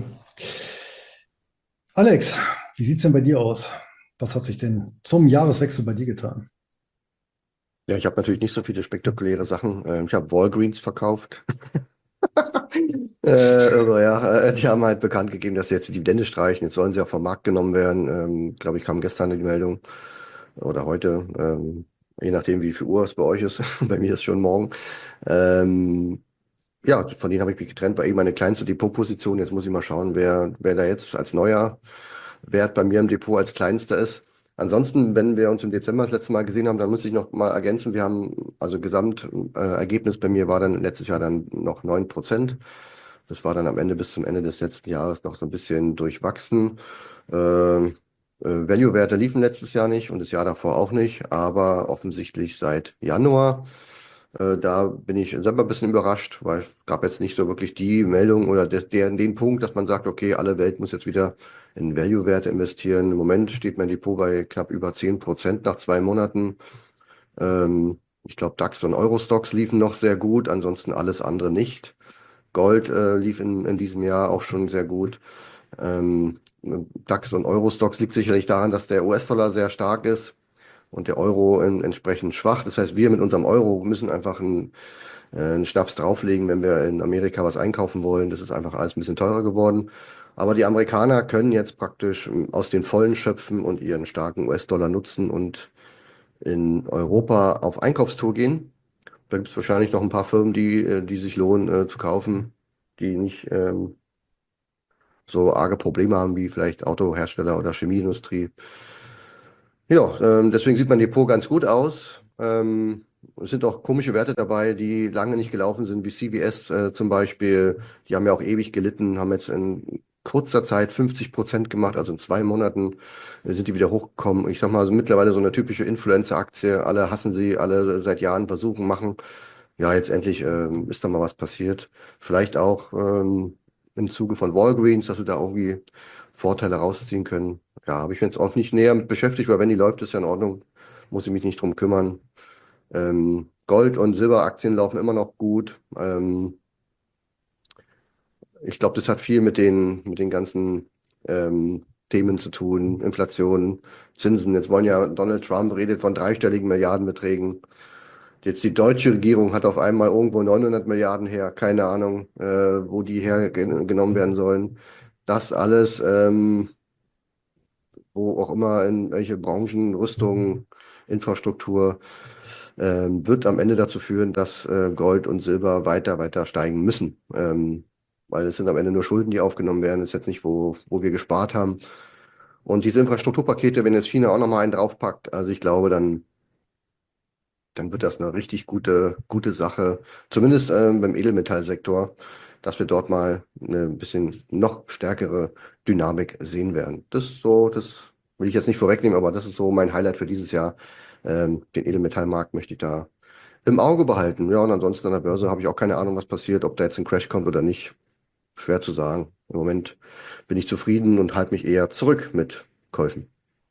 Alex, wie sieht es denn bei dir aus? Was hat sich denn zum Jahreswechsel bei dir getan? Ja, ich habe natürlich nicht so viele spektakuläre Sachen. Ich habe Walgreens verkauft. Aber ja, die haben halt bekannt gegeben, dass sie jetzt die Dividende streichen. Jetzt sollen sie auch vom Markt genommen werden. Glaube ich, kam gestern die Meldung oder heute, je nachdem, wie viel Uhr es bei euch ist. Bei mir ist schon morgen. Ähm, ja, von denen habe ich mich getrennt, war eben meine kleinste Depotposition. Jetzt muss ich mal schauen, wer da jetzt als neuer Wert bei mir im Depot als kleinster ist. Ansonsten, wenn wir uns im Dezember das letzte Mal gesehen haben, dann muss ich noch mal ergänzen, wir haben, also Gesamtergebnis bei mir war dann letztes Jahr dann noch 9%. Das war dann am Ende bis zum Ende des letzten Jahres noch so ein bisschen durchwachsen. Value-Werte liefen letztes Jahr nicht und das Jahr davor auch nicht, aber offensichtlich seit Januar. Da bin ich selber ein bisschen überrascht, weil es gab jetzt nicht so wirklich die Meldung oder den Punkt, dass man sagt, okay, alle Welt muss jetzt wieder in Value-Werte investieren. Im Moment steht mein Depot bei knapp über 10% nach 2 Monaten. Ich glaube, DAX und Eurostoxx liefen noch sehr gut, ansonsten alles andere nicht. Gold lief in diesem Jahr auch schon sehr gut. DAX und Eurostoxx liegt sicherlich daran, dass der US-Dollar sehr stark ist und der Euro entsprechend schwach. Das heißt, wir mit unserem Euro müssen einfach einen Schnaps drauflegen, wenn wir in Amerika was einkaufen wollen. Das ist einfach alles ein bisschen teurer geworden. Aber die Amerikaner können jetzt praktisch aus den Vollen schöpfen und ihren starken US-Dollar nutzen und in Europa auf Einkaufstour gehen. Da gibt es wahrscheinlich noch ein paar Firmen, die sich lohnen zu kaufen, die nicht so arge Probleme haben wie vielleicht Autohersteller oder Chemieindustrie. Ja, deswegen sieht mein Depot ganz gut aus. Es sind auch komische Werte dabei, die lange nicht gelaufen sind, wie CVS zum Beispiel. Die haben ja auch ewig gelitten, haben jetzt in kurzer Zeit 50% gemacht, also in 2 Monaten sind die wieder hochgekommen. Ich sag mal, also mittlerweile so eine typische Influencer-Aktie. Alle hassen sie, alle seit Jahren versuchen, machen. Ja, jetzt endlich ist da mal was passiert. Vielleicht auch im Zuge von Walgreens, dass sie da irgendwie Vorteile rausziehen können. Ja, habe ich mich jetzt auch nicht näher mit beschäftigt, weil wenn die läuft, ist ja in Ordnung. Muss ich mich nicht drum kümmern. Gold- und Silberaktien laufen immer noch gut. Ich glaube, das hat viel mit den ganzen Themen zu tun. Inflation, Zinsen. Jetzt wollen ja Donald Trump redet von dreistelligen Milliardenbeträgen. Jetzt die deutsche Regierung hat auf einmal irgendwo 900 Milliarden her. Keine Ahnung, wo die hergenommen werden sollen. Das alles, wo auch immer, in welche Branchen, Rüstung, Infrastruktur, wird am Ende dazu führen, dass Gold und Silber weiter steigen müssen. Weil es sind am Ende nur Schulden, die aufgenommen werden. Es ist jetzt nicht, wo wir gespart haben. Und diese Infrastrukturpakete, wenn jetzt China auch nochmal einen draufpackt, also ich glaube, dann wird das eine richtig gute Sache, zumindest beim Edelmetallsektor, dass wir dort mal eine bisschen noch stärkere Dynamik sehen werden. Das will ich jetzt nicht vorwegnehmen, aber das ist so mein Highlight für dieses Jahr. Den Edelmetallmarkt möchte ich da im Auge behalten. Ja, und ansonsten an der Börse habe ich auch keine Ahnung, was passiert, ob da jetzt ein Crash kommt oder nicht. Schwer zu sagen. Im Moment bin ich zufrieden und halte mich eher zurück mit Käufen.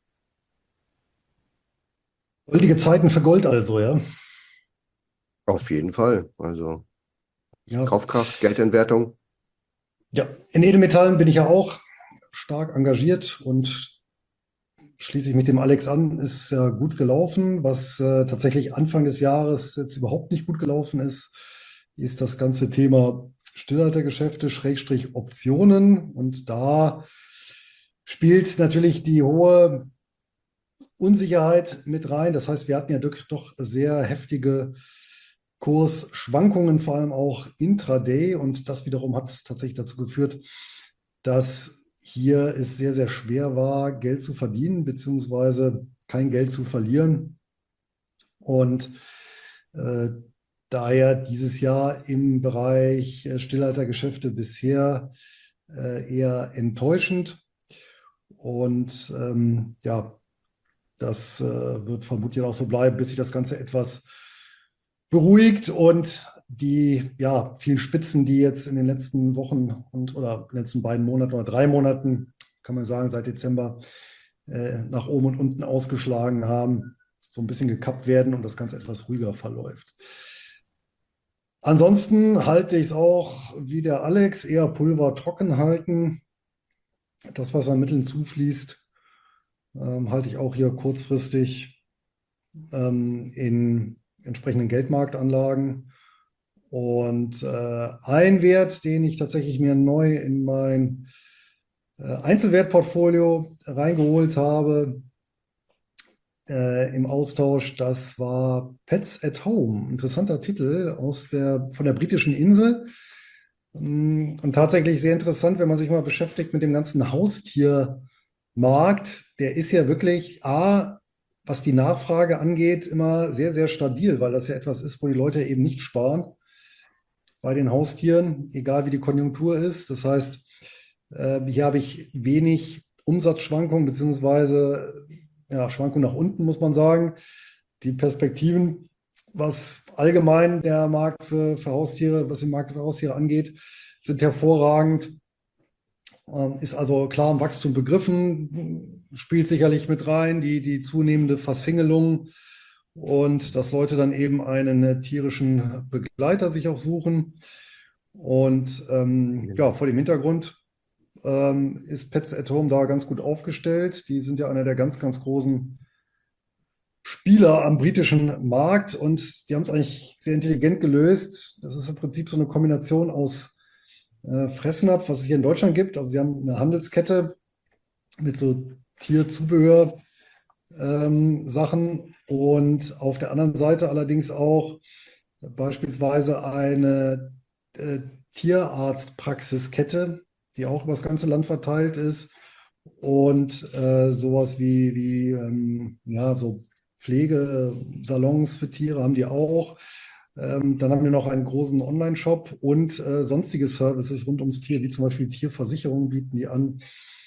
Goldige Zeiten für Gold also, ja. Auf jeden Fall. Also Ja, Kaufkraft, Geldentwertung. ja, in Edelmetallen bin ich ja auch stark engagiert und schließe ich mit dem Alex an, ist ja gut gelaufen. Was tatsächlich Anfang des Jahres jetzt überhaupt nicht gut gelaufen ist, ist das ganze Thema Stillhaltergeschäfte, Schrägstrich Optionen. Und da spielt natürlich die hohe Unsicherheit mit rein. Das heißt, wir hatten ja doch sehr heftige Kursschwankungen, vor allem auch intraday. Und das wiederum hat tatsächlich dazu geführt, dass hier es sehr schwer war, Geld zu verdienen, beziehungsweise kein Geld zu verlieren. Und äh, daher dieses Jahr im Bereich Stillhaltergeschäfte bisher eher enttäuschend. Und ja, das wird vermutlich auch so bleiben, bis sich das Ganze etwas beruhigt und die ja, vielen Spitzen, die jetzt in den letzten Wochen oder letzten beiden Monaten oder 3 Monaten, kann man sagen, seit Dezember nach oben und unten ausgeschlagen haben, so ein bisschen gekappt werden und das Ganze etwas ruhiger verläuft. Ansonsten halte ich es auch wie der Alex, eher Pulver trocken halten. Das, was an Mitteln zufließt, halte ich auch hier kurzfristig in entsprechenden Geldmarktanlagen. Und ein Wert, den ich tatsächlich mir neu in mein Einzelwertportfolio reingeholt habe, im Austausch, das war Pets at Home. Interessanter Titel von der britischen Insel. Und tatsächlich sehr interessant, wenn man sich mal beschäftigt mit dem ganzen Haustiermarkt. Der ist ja wirklich, was die Nachfrage angeht, immer sehr, sehr stabil, weil das ja etwas ist, wo die Leute eben nicht sparen bei den Haustieren, egal wie die Konjunktur ist. Das heißt, hier habe ich wenig Umsatzschwankungen, beziehungsweise Schwankungen nach unten, muss man sagen. Die Perspektiven, was allgemein der Markt für Haustiere, was den Markt für Haustiere angeht, sind hervorragend. Ist also klar im Wachstum begriffen, spielt sicherlich mit rein, die zunehmende Versingelung und dass Leute dann eben einen tierischen Begleiter sich auch suchen. Und vor dem Hintergrund ist Pets at Home da ganz gut aufgestellt. Die sind ja einer der ganz, ganz großen Spieler am britischen Markt und die haben es eigentlich sehr intelligent gelöst. Das ist im Prinzip so eine Kombination aus Fressnapf, was es hier in Deutschland gibt. Also sie haben eine Handelskette mit so Tierzubehör Sachen und auf der anderen Seite allerdings auch beispielsweise eine Tierarztpraxiskette, die auch über das ganze Land verteilt ist und sowas wie so Pflegesalons für Tiere haben die auch. Dann haben wir noch einen großen Online-Shop und sonstige Services rund ums Tier, wie zum Beispiel Tierversicherungen bieten die an,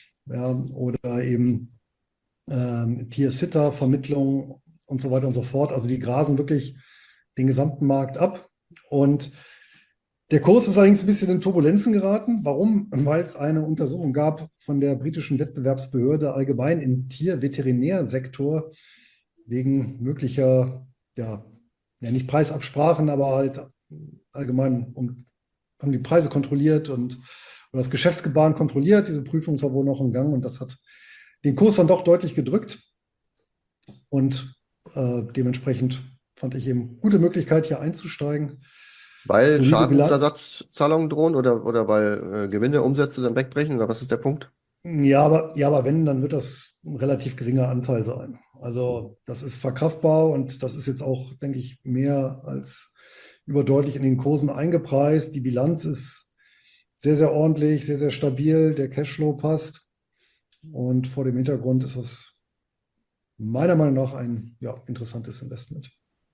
oder eben Tiersitter, Vermittlung und so weiter und so fort. Also die grasen wirklich den gesamten Markt ab. Und der Kurs ist allerdings ein bisschen in Turbulenzen geraten. Warum? Weil es eine Untersuchung gab von der britischen Wettbewerbsbehörde allgemein im Tierveterinärsektor wegen möglicher, nicht Preisabsprachen, aber halt allgemein haben die Preise kontrolliert und das Geschäftsgebaren kontrolliert. Diese Prüfung ist ja wohl noch im Gang und das hat den Kurs dann doch deutlich gedrückt. Und dementsprechend fand ich eben gute Möglichkeit, hier einzusteigen. Weil Solide Schadensersatzzahlungen drohen oder weil Gewinne, Umsätze dann wegbrechen? Oder was ist der Punkt? Ja, aber wenn, dann wird das ein relativ geringer Anteil sein. Also das ist verkraftbar und das ist jetzt auch, denke ich, mehr als überdeutlich in den Kursen eingepreist. Die Bilanz ist sehr, sehr ordentlich, sehr, sehr stabil. Der Cashflow passt. Und vor dem Hintergrund ist das meiner Meinung nach ein interessantes Investment.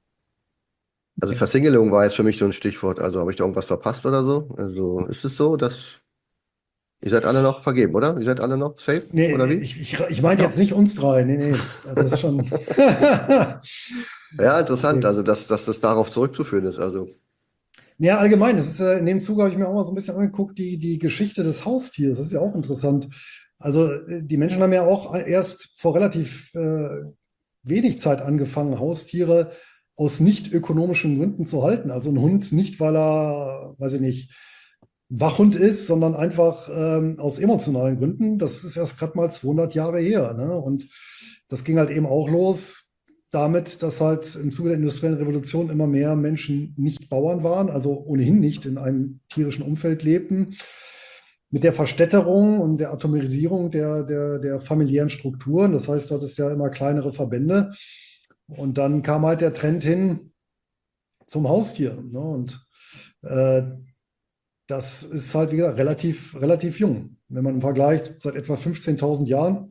Also Versingelung war jetzt für mich so ein Stichwort. Also habe ich da irgendwas verpasst oder so? Also ist es so, dass ihr seid alle noch vergeben, oder? Ihr seid alle noch safe? Nee, oder wie? ich meinte jetzt nicht uns drei. Nee. Also das ist schon. Ja, interessant. Also dass das darauf zurückzuführen ist. Also Ja, allgemein. Das ist, in dem Zuge habe ich mir auch mal so ein bisschen angeguckt, die Geschichte des Haustiers. Das ist ja auch interessant. Also die Menschen haben ja auch erst vor relativ wenig Zeit angefangen, Haustiere aus nicht ökonomischen Gründen zu halten. Also ein Hund nicht, weil er, weiß ich nicht, Wachhund ist, sondern einfach aus emotionalen Gründen. Das ist erst gerade mal 200 Jahre her. Ne? Und das ging halt eben auch los damit, dass halt im Zuge der industriellen Revolution immer mehr Menschen nicht Bauern waren, also ohnehin nicht in einem tierischen Umfeld lebten. Mit der Verstädterung und der Atomisierung der familiären Strukturen. Das heißt, dort ist ja immer kleinere Verbände. Und dann kam halt der Trend hin zum Haustier. Ne? Und das ist halt, wie gesagt, relativ jung. Wenn man vergleicht, seit etwa 15.000 Jahren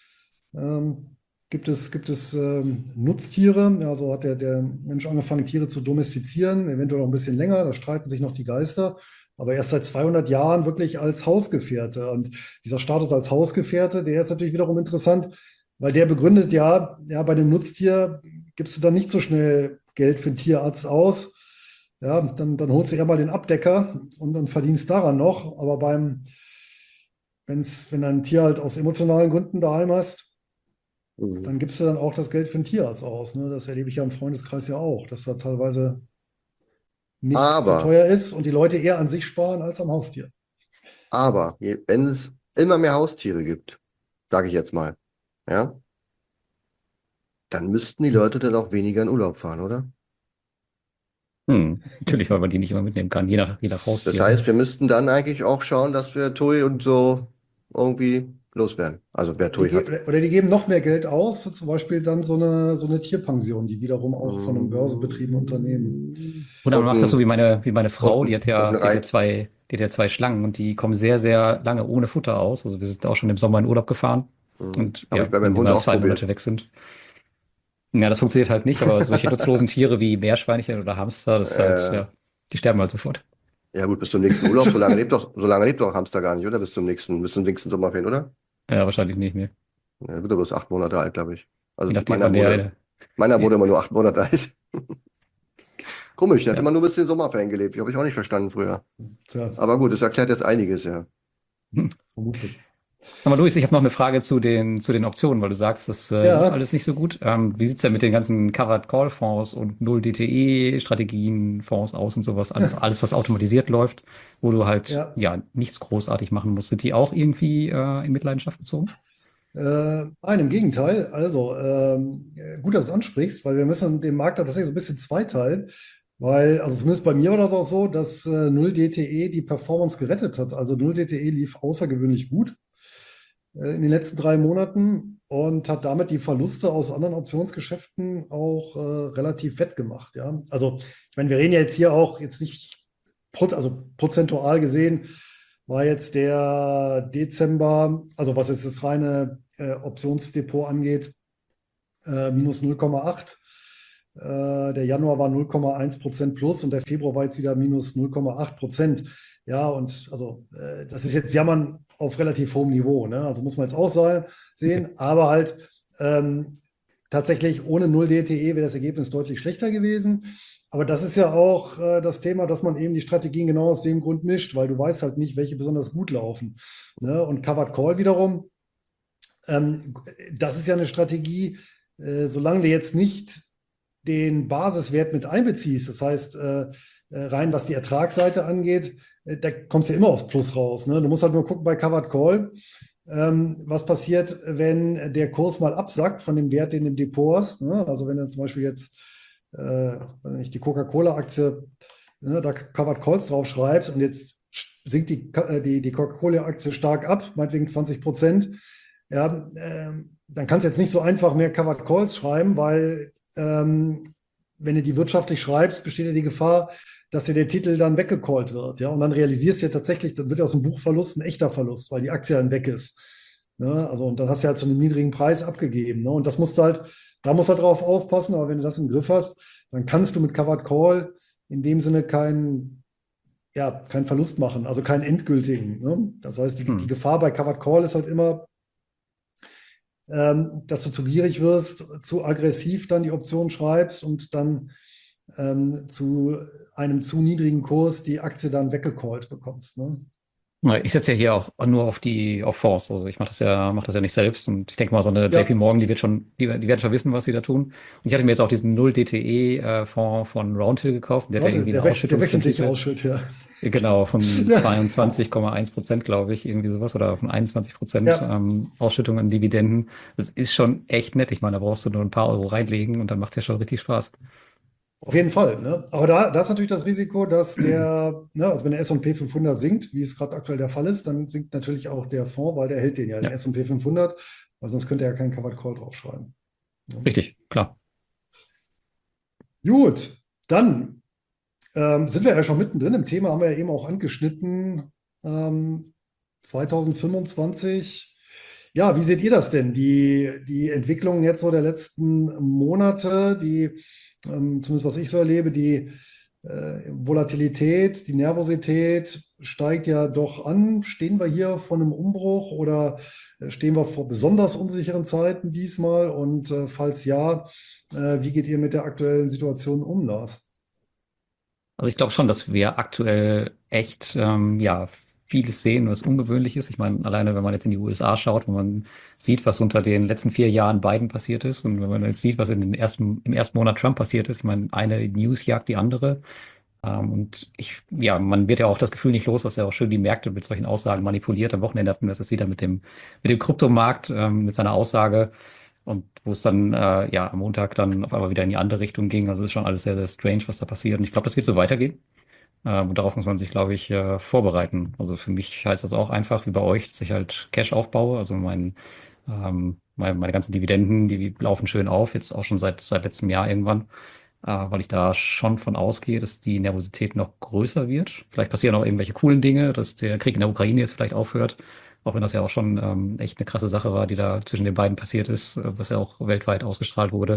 gibt es Nutztiere. Ja, so hat der Mensch angefangen, Tiere zu domestizieren, eventuell auch ein bisschen länger. Da streiten sich noch die Geister. Aber erst seit 200 Jahren wirklich als Hausgefährte. Und dieser Status als Hausgefährte, der ist natürlich wiederum interessant, weil der begründet ja, bei dem Nutztier gibst du dann nicht so schnell Geld für einen Tierarzt aus. Ja, dann holst du eher mal den Abdecker und dann verdienst daran noch. Aber wenn du ein Tier halt aus emotionalen Gründen daheim hast, Mhm. dann gibst du dann auch das Geld für einen Tierarzt aus. Ne? Das erlebe ich ja im Freundeskreis ja auch, dass da teilweise nichts zu Aber, teuer ist und die Leute eher an sich sparen als am Haustier. wenn es immer mehr Haustiere gibt, sage ich jetzt mal, ja, dann müssten die Leute dann auch weniger in Urlaub fahren, oder? Natürlich, weil man die nicht immer mitnehmen kann, je nach Das Haustier. heißt, wir müssten dann eigentlich auch schauen, dass wir TUI und so irgendwie loswerden. Also wer TUI hat. Oder die geben noch mehr Geld aus für zum Beispiel dann so eine Tierpension, die wiederum auch von einem börsenbetriebenen Unternehmen. Oder man Und macht das so wie ein, meine Frau, die hat und ja, ein die hat ja Reit. zwei, die hat ja zwei Schlangen und die kommen sehr, sehr lange ohne Futter aus. Also wir sind auch schon im Sommer in Urlaub gefahren. Und Habe ich ja, bei wenn meinem die Hund mal auch zwei probiert. Monate weg sind. Ja, das funktioniert halt nicht, aber solche nutzlosen Tiere wie Meerschweinchen oder Hamster, das ist halt, Äh, ja, die sterben halt sofort. ja gut, bis zum nächsten Urlaub. So lange lebt doch Hamster gar nicht, oder? Bis zum nächsten Sommerferien, oder? Ja, wahrscheinlich nicht mehr. Ja, wird aber bloß 8 Monate alt, glaube ich. Je Also nachdem, wann der eine. meiner Ja, wurde immer nur 8 Monate alt. Komisch, der hat ja. immer nur bis in den Sommerferien gelebt. Die habe ich auch nicht verstanden früher. Tja, Aber gut, das erklärt jetzt einiges, ja. Hm. vermutlich. Aber Luis, ich habe noch eine Frage zu den Optionen, weil du sagst, das lief Ja, alles nicht so gut. Wie sieht's denn mit den ganzen Covered Call Fonds und Null DTE Strategien, Fonds aus und sowas, also alles, was automatisiert läuft, wo du halt ja. ja nichts großartig machen musst, sind die auch irgendwie in Mitleidenschaft gezogen? Nein, im Gegenteil. Also, gut, dass du es ansprichst, weil wir müssen den Markt da tatsächlich so ein bisschen zweiteilen. Weil, also zumindest bei mir war das auch so, dass 0DTE die Performance gerettet hat. Also 0DTE lief außergewöhnlich gut in den letzten 3 Monaten und hat damit die Verluste aus anderen Optionsgeschäften auch relativ wettgemacht. Ja? Also, ich meine, wir reden ja jetzt hier auch jetzt nicht, also prozentual gesehen, war jetzt der Dezember, also was jetzt das reine Optionsdepot angeht, minus 0,8. Der Januar war 0,1% plus und der Februar war jetzt wieder minus 0,8%. Ja, und also das ist jetzt Jammern auf relativ hohem Niveau. Ne? Also muss man jetzt auch Okay. sehen, aber halt tatsächlich ohne 0 DTE wäre das Ergebnis deutlich schlechter gewesen. Aber das ist ja auch das Thema, dass man eben die Strategien genau aus dem Grund mischt, weil du weißt halt nicht, welche besonders gut laufen. Ne? Und Covered Call wiederum, ähm, das ist ja eine Strategie, solange du jetzt nicht den Basiswert mit einbeziehst, das heißt, rein was die Ertragsseite angeht, da kommst du ja immer aufs Plus raus. Ne? Du musst halt nur gucken bei Covered Call, was passiert, wenn der Kurs mal absackt von dem Wert, den du im Depot hast. Ne? Also wenn du zum Beispiel jetzt weiß nicht, die Coca-Cola-Aktie, ne, da Covered Calls drauf schreibst und jetzt sinkt die Coca-Cola-Aktie stark ab, meinetwegen 20%, ja, dann kannst du jetzt nicht so einfach mehr Covered Calls schreiben, weil wenn du die wirtschaftlich schreibst, besteht ja die Gefahr, dass dir der Titel dann weggecallt wird. Ja? Und dann realisierst du ja tatsächlich, dann wird ja aus dem Buchverlust ein echter Verlust, weil die Aktie dann weg ist. Ne? Also, und dann hast du halt zu einem niedrigen Preis abgegeben. Ne? Und das musst du halt, da musst du halt drauf aufpassen, aber wenn du das im Griff hast, dann kannst du mit Covered Call in dem Sinne keinen Verlust machen, also keinen endgültigen. Ne? Das heißt, die Hm. Gefahr bei Covered Call ist halt immer, dass du zu gierig wirst, zu aggressiv dann die Option schreibst und dann zu einem zu niedrigen Kurs die Aktie dann weggecallt bekommst. Ne? Ich setze ja hier auch nur auf Fonds. Also ich mache das ja nicht selbst. Und ich denke mal, so eine JP Ja, Morgan, die werden schon wissen, was sie da tun. Und ich hatte mir jetzt auch diesen Null DTE Fonds von Roundhill gekauft. Der hat ja Leute, irgendwie eine der wöchentliche Ausschüttungsrendite. Ausschütt, ja. Genau, von Ja, 22,1%, glaube ich, irgendwie sowas, oder von 21% ja, Ausschüttung an Dividenden. Das ist schon echt nett. Ich meine, da brauchst du nur ein paar Euro reinlegen und dann macht ja schon richtig Spaß. auf jeden Fall. Ne? Aber da ist natürlich das Risiko, dass also wenn der S&P 500 sinkt, wie es gerade aktuell der Fall ist, dann sinkt natürlich auch der Fonds, weil der hält den ja, den Ja, S&P 500, weil sonst könnte er ja keinen Covered Call draufschreiben. Ne? richtig, klar. Gut, dann sind wir ja schon mittendrin im Thema, haben wir ja eben auch angeschnitten. 2025. Ja, wie seht ihr das denn? Die Entwicklung jetzt so der letzten Monate, zumindest was ich so erlebe, die Volatilität, die Nervosität steigt ja doch an. Stehen wir hier vor einem Umbruch oder stehen wir vor besonders unsicheren Zeiten diesmal? Und falls ja, wie geht ihr mit der aktuellen Situation um, Lars? Also ich glaube schon, dass wir aktuell echt, ja, vieles sehen, was ungewöhnlich ist. Ich meine, alleine wenn man jetzt in die USA schaut, wenn man sieht, was unter den letzten 4 Jahren Biden passiert ist und wenn man jetzt sieht, was im ersten Monat Trump passiert ist, ich meine, eine News jagt die andere. Und ja, man wird ja auch das Gefühl nicht los, dass er auch schön die Märkte mit solchen Aussagen manipuliert. Am Wochenende hatten wir es wieder mit dem Kryptomarkt, mit seiner Aussage. Und wo es dann, ja, am Montag dann auf einmal wieder in die andere Richtung ging. Also es ist schon alles sehr, sehr strange, was da passiert. Und ich glaube, das wird so weitergehen. Und darauf muss man sich, glaube ich, vorbereiten. Also für mich heißt das auch einfach, wie bei euch, dass ich halt Cash aufbaue. Also meine ganzen Dividenden, die laufen schön auf, jetzt auch schon seit letztem Jahr irgendwann, weil ich da schon von ausgehe, dass die Nervosität noch größer wird. Vielleicht passieren auch irgendwelche coolen Dinge, dass der Krieg in der Ukraine jetzt vielleicht aufhört. Auch wenn das ja auch schon echt eine krasse Sache war, die da zwischen den beiden passiert ist, was ja auch weltweit ausgestrahlt wurde.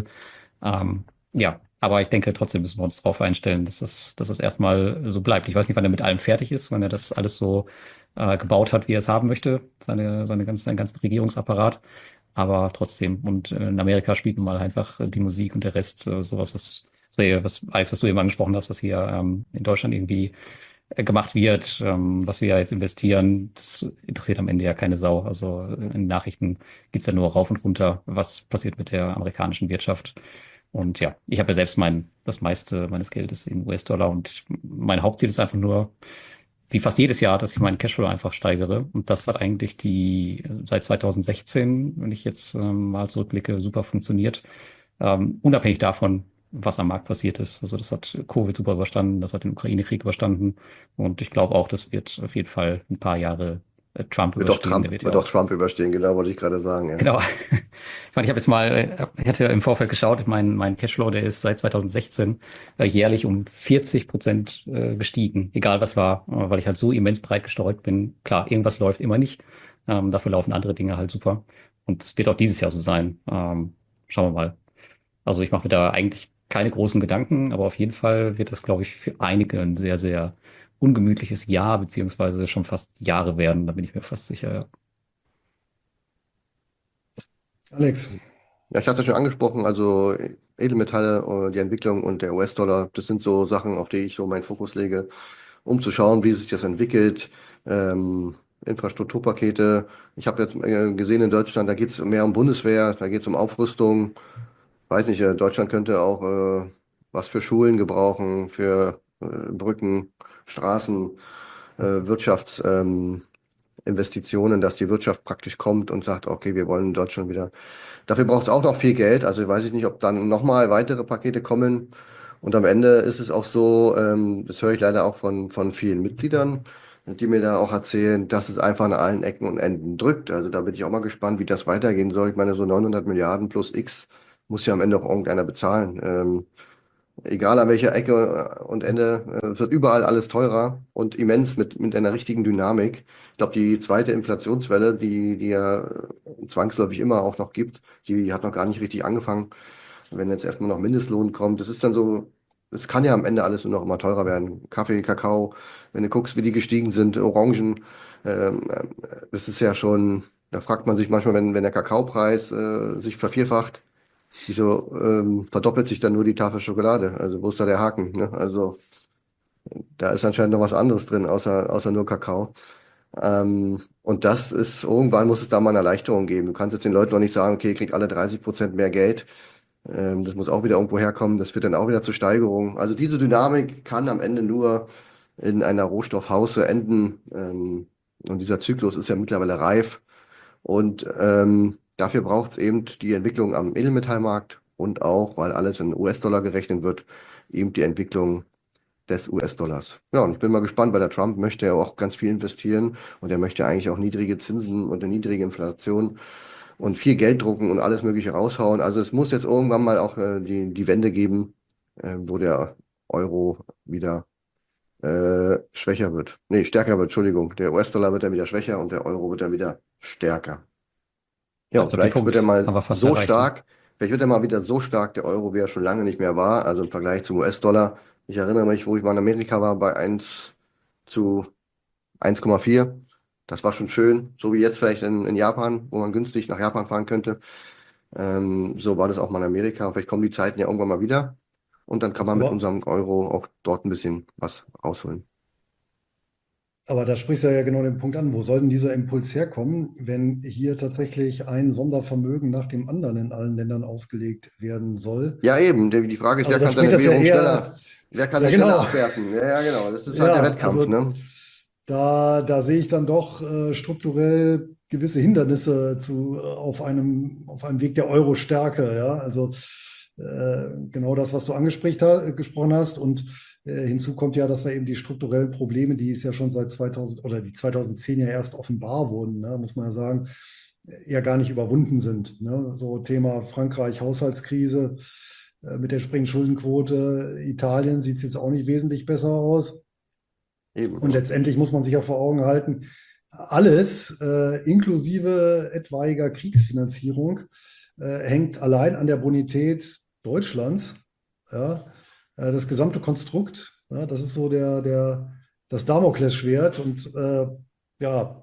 Ja, aber ich denke, trotzdem müssen wir uns darauf einstellen, dass das erstmal so bleibt. Ich weiß nicht, wann er mit allem fertig ist, wann er das alles so gebaut hat, wie er es haben möchte, seinen ganzen Regierungsapparat. Aber trotzdem, und in Amerika spielt nun mal einfach die Musik und der Rest, sowas, Alex, was du eben angesprochen hast, was hier in Deutschland irgendwie gemacht wird, was wir jetzt investieren, das interessiert am Ende ja keine Sau. Also in Nachrichten geht's ja nur rauf und runter, was passiert mit der amerikanischen Wirtschaft. Und ja, ich habe ja selbst das meiste meines Geldes in US-Dollar und mein Hauptziel ist einfach nur, wie fast jedes Jahr, dass ich meinen Cashflow einfach steigere. Und das hat eigentlich seit 2016, wenn ich jetzt mal zurückblicke, super funktioniert. Unabhängig davon, was am Markt passiert ist. Also das hat Covid super überstanden, das hat den Ukraine-Krieg überstanden. Und ich glaube auch, das wird auf jeden Fall ein paar Jahre Trump überstehen. Der wird ja Wird auch auch Trump überstehen, genau, wollte ich gerade sagen, ja. genau. Ich meine, ich hatte im Vorfeld geschaut, mein Cashflow, der ist seit 2016 jährlich um 40% gestiegen, egal was war, weil ich halt so immens breit gestreut bin. Klar, irgendwas läuft immer nicht. Dafür laufen andere Dinge halt super. Und es wird auch dieses Jahr so sein. Schauen wir mal. Also ich mache mir da eigentlich keine großen Gedanken, aber auf jeden Fall wird das, glaube ich, für einige ein sehr, sehr ungemütliches Jahr, beziehungsweise schon fast Jahre werden. Da bin ich mir fast sicher. Ja. Alex, Ja, ich hatte es schon angesprochen, also Edelmetalle, die Entwicklung und der US-Dollar, das sind so Sachen, auf die ich so meinen Fokus lege, um zu schauen, wie sich das entwickelt. Ähm, Infrastrukturpakete. Ich habe jetzt gesehen in Deutschland, da geht es mehr um Bundeswehr, da geht es um Aufrüstung. Weiß nicht, Deutschland könnte auch was für Schulen gebrauchen, für Brücken, Straßen, Wirtschaftsinvestitionen, Investitionen, dass die Wirtschaft praktisch kommt und sagt, okay, wir wollen Deutschland wieder. Dafür braucht es auch noch viel Geld. Also weiß ich nicht, ob dann nochmal weitere Pakete kommen. Und am Ende ist es auch so, das höre ich leider auch von vielen Mitgliedern, die mir da auch erzählen, dass es einfach an allen Ecken und Enden drückt. Also da bin ich auch mal gespannt, wie das weitergehen soll. Ich meine, so 900 Milliarden plus X muss ja am Ende auch irgendeiner bezahlen. Egal an welcher Ecke und Ende, es wird überall alles teurer und immens mit einer richtigen Dynamik. Ich glaube, die zweite Inflationswelle, die ja zwangsläufig immer auch noch gibt, die hat noch gar nicht richtig angefangen. Wenn jetzt erstmal noch Mindestlohn kommt, das ist dann so, es kann ja am Ende alles nur noch immer teurer werden. Kaffee, Kakao, wenn du guckst, wie die gestiegen sind, Orangen, das ist ja schon, da fragt man sich manchmal, wenn der Kakaopreis sich vervierfacht, wieso verdoppelt sich dann nur die Tafel Schokolade? Also wo ist da der Haken? Ne? Also da ist anscheinend noch was anderes drin, außer nur Kakao. Und das ist, irgendwann muss es da mal eine Erleichterung geben. Du kannst jetzt den Leuten noch nicht sagen, okay, ihr kriegt alle 30% mehr Geld. Das muss auch wieder irgendwo herkommen. Das führt dann auch wieder zur Steigerung. Also diese Dynamik kann am Ende nur in einer Rohstoffhause enden. Und dieser Zyklus ist ja mittlerweile reif. Und dafür braucht es eben die Entwicklung am Edelmetallmarkt und auch, weil alles in US-Dollar gerechnet wird, eben die Entwicklung des US-Dollars. Ja, und ich bin mal gespannt, weil der Trump möchte ja auch ganz viel investieren und er möchte eigentlich auch niedrige Zinsen und eine niedrige Inflation und viel Geld drucken und alles Mögliche raushauen. Also es muss jetzt irgendwann mal auch die Wende geben, wo der Euro wieder schwächer wird. Nee, stärker wird, Entschuldigung. Der US-Dollar wird dann wieder schwächer und der Euro wird dann wieder stärker. Ja, Ja, ich und glaube, den vielleicht wird er Punkt mal haben wir fast so erreicht. Ne? stark, vielleicht wird er mal wieder so stark, der Euro, wie er schon lange nicht mehr war, also im Vergleich zum US-Dollar. Ich erinnere mich, wo ich mal in Amerika war, bei 1 zu 1,4. Das war schon schön, so wie jetzt vielleicht in Japan, wo man günstig nach Japan fahren könnte. So war das auch mal in Amerika. Und vielleicht kommen die Zeiten ja irgendwann mal wieder. Und dann kann man mit aber unserem Euro auch dort ein bisschen was rausholen. Aber da sprichst du ja genau den Punkt an. Wo soll denn dieser Impuls herkommen, wenn hier tatsächlich ein Sondervermögen nach dem anderen in allen Ländern aufgelegt werden soll? Ja, eben. Die Frage ist, Also da spricht wer kann ja sie schneller genau, abwerten? Ja, genau. Das ist halt der ja, Wettkampf, also ne? da sehe ich dann doch strukturell gewisse Hindernisse auf einem Weg der Euro-Stärke. Ja? Also genau das, was du gesprochen hast. Und hinzu kommt ja, dass wir eben die strukturellen Probleme, die es ja schon seit 2000 oder die 2010 ja erst offenbar wurden, ne, muss man ja sagen, ja gar nicht überwunden sind. Ne? So Thema Frankreich, Haushaltskrise mit der entsprechenden Schuldenquote. Italien sieht es jetzt auch nicht wesentlich besser aus. Eben. Und letztendlich muss man sich ja vor Augen halten, alles inklusive etwaiger Kriegsfinanzierung hängt allein an der Bonität Deutschlands. Ja? Das gesamte Konstrukt, ja, das ist so das Damoklesschwert. Und ja,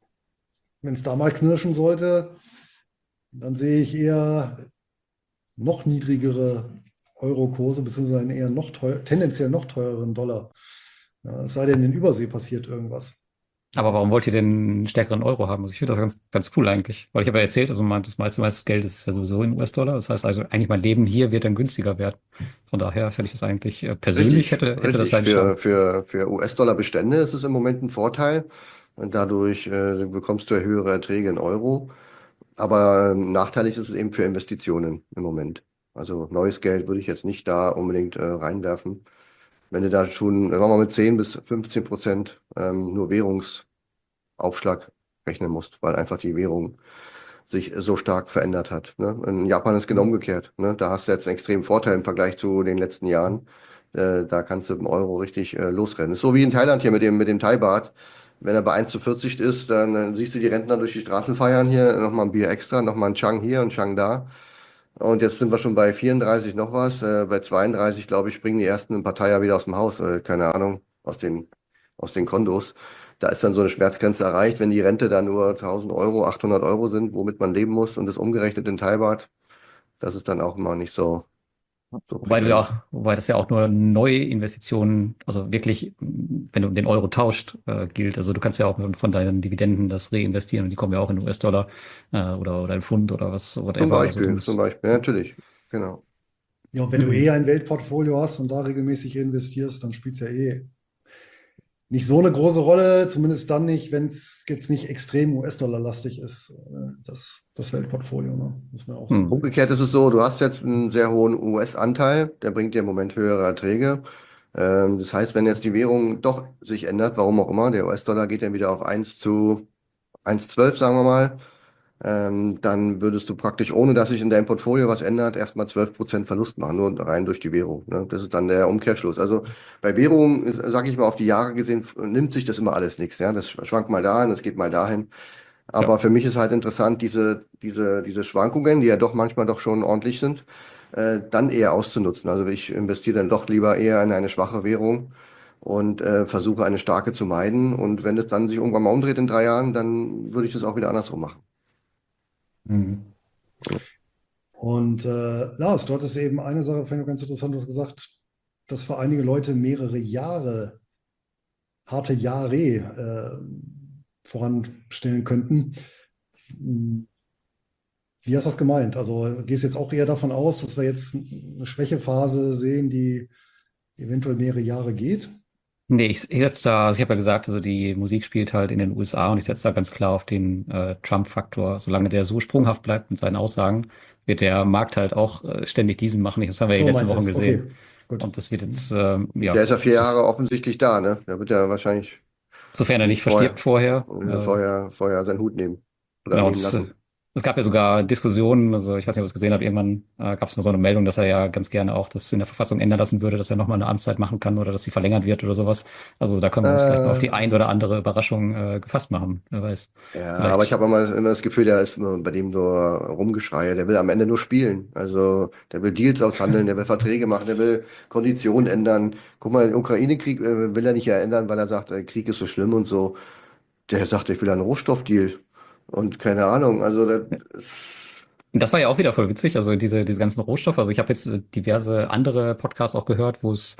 wenn es da mal knirschen sollte, dann sehe ich eher noch niedrigere Eurokurse, beziehungsweise einen eher tendenziell noch teureren Dollar. Ja, es sei denn, in Übersee passiert irgendwas. Aber warum wollt ihr denn einen stärkeren Euro haben? Also ich finde das ganz cool eigentlich. Weil ich habe ja erzählt, also das meiste Geld ist ja sowieso in US-Dollar. Das heißt also, eigentlich mein Leben hier wird dann günstiger werden. Von daher finde ich das eigentlich, persönlich Richtig, hätte das richtig. seinen Charme. Für US-Dollar-Bestände ist es im Moment ein Vorteil. Und dadurch bekommst du ja höhere Erträge in Euro. Aber nachteilig ist es eben für Investitionen im Moment. Also neues Geld würde ich jetzt nicht da unbedingt reinwerfen. Wenn du da schon, sagen wir mal, mit 10 bis 15% nur Währungsaufschlag rechnen musst, weil einfach die Währung sich so stark verändert hat. Ne? In Japan ist genau Hm. umgekehrt. Ne? Da hast du jetzt einen extremen Vorteil im Vergleich zu den letzten Jahren. Da kannst du im Euro richtig losrennen. Ist so wie in Thailand hier mit dem Thai-Baht. Wenn er bei 1:40 ist, dann siehst du die Rentner durch die Straßen feiern hier, nochmal ein Bier extra, nochmal ein Chang hier und Chang da. Und jetzt sind wir schon bei 34 noch was. Bei 32, glaube ich, springen die ersten ein paar Thaier wieder aus dem Haus. Keine Ahnung, aus den Kondos. Da ist dann so eine Schmerzgrenze erreicht, wenn die Rente dann nur 1.000 Euro, 800 € sind, womit man leben muss und das umgerechnet in Thai-Baht. Das ist dann auch immer nicht so prickelnd. Wobei das ja auch nur neue Investitionen, also wirklich, wenn du den Euro tauscht, gilt. Also du kannst ja auch von deinen Dividenden das reinvestieren und die kommen ja auch in US-Dollar, oder in Pfund oder was, whatever. Also du Zum musst, Beispiel, ja, natürlich. Genau. Ja, und wenn du ein Weltportfolio hast und da regelmäßig investierst, dann spielt es ja nicht so eine große Rolle, zumindest dann nicht, wenn es jetzt nicht extrem US-Dollar-lastig ist, das Weltportfolio, ne? Muss man auch so hm. sehen. Umgekehrt ist es so, du hast jetzt einen sehr hohen US-Anteil, der bringt dir im Moment höhere Erträge. Das heißt, wenn jetzt die Währung doch sich ändert, warum auch immer, der US-Dollar geht dann wieder auf 1:12, sagen wir mal, dann würdest du praktisch, ohne dass sich in deinem Portfolio was ändert, erstmal 12% Verlust machen, nur rein durch die Währung. Ne? Das ist dann der Umkehrschluss. Also bei Währungen, sage ich mal, auf die Jahre gesehen, nimmt sich das immer alles nichts. Ja? Das schwankt mal dahin, das geht mal dahin. Ja. Aber für mich ist halt interessant, diese Schwankungen, die ja doch manchmal doch schon ordentlich sind, dann eher auszunutzen. Also ich investiere dann doch lieber eher in eine schwache Währung und versuche eine starke zu meiden. Und wenn es dann sich irgendwann mal umdreht in 3 Jahren, dann würde ich das auch wieder andersrum machen. Mhm. Und Lars, du hattest eben eine Sache, fand ich ganz interessant, du hast gesagt, dass für einige Leute mehrere Jahre, harte Jahre voranstellen könnten. Wie hast du das gemeint? Also gehst du jetzt auch eher davon aus, dass wir jetzt eine Schwächephase sehen, die eventuell mehrere Jahre geht? Nee, ich setze da, also ich habe ja gesagt, also die Musik spielt halt in den USA und ich setze da ganz klar auf den Trump-Faktor. Solange der so sprunghaft bleibt mit seinen Aussagen, wird der Markt halt auch ständig diesen machen. Das haben wir Ach ja die so, letzten meinst du Wochen es? gesehen. Okay, gut. Und das wird jetzt, Mhm. Der ja, ist ja vier das ist, Jahre offensichtlich da, ne? Der wird ja wahrscheinlich sofern er nicht nicht verstirbt vorher, vorher. vorher seinen Hut nehmen oder Genau, nehmen lassen. es gab ja sogar Diskussionen, also ich weiß nicht, ob ihr es gesehen habt, irgendwann gab es mal so eine Meldung, dass er ja ganz gerne auch das in der Verfassung ändern lassen würde, dass er nochmal eine Amtszeit machen kann oder dass sie verlängert wird oder sowas. Also da können wir uns vielleicht mal auf die ein Äh, oder andere Überraschung gefasst machen. Wer weiß. ja, aber ich Vielleicht. habe immer das Gefühl, der ist immer bei dem nur Rumgeschreie. Der will am Ende nur spielen. Also der will Deals aushandeln, der will Verträge machen, der will Konditionen ändern. Guck mal, den Ukraine-Krieg will er nicht ja ändern, weil er sagt, Krieg ist so schlimm und so. Der sagt, ich will einen Rohstoffdeal. Und keine Ahnung, also das ist, Und das war ja auch wieder voll witzig, also diese ganzen Rohstoffe. Also ich habe jetzt diverse andere Podcasts auch gehört, wo es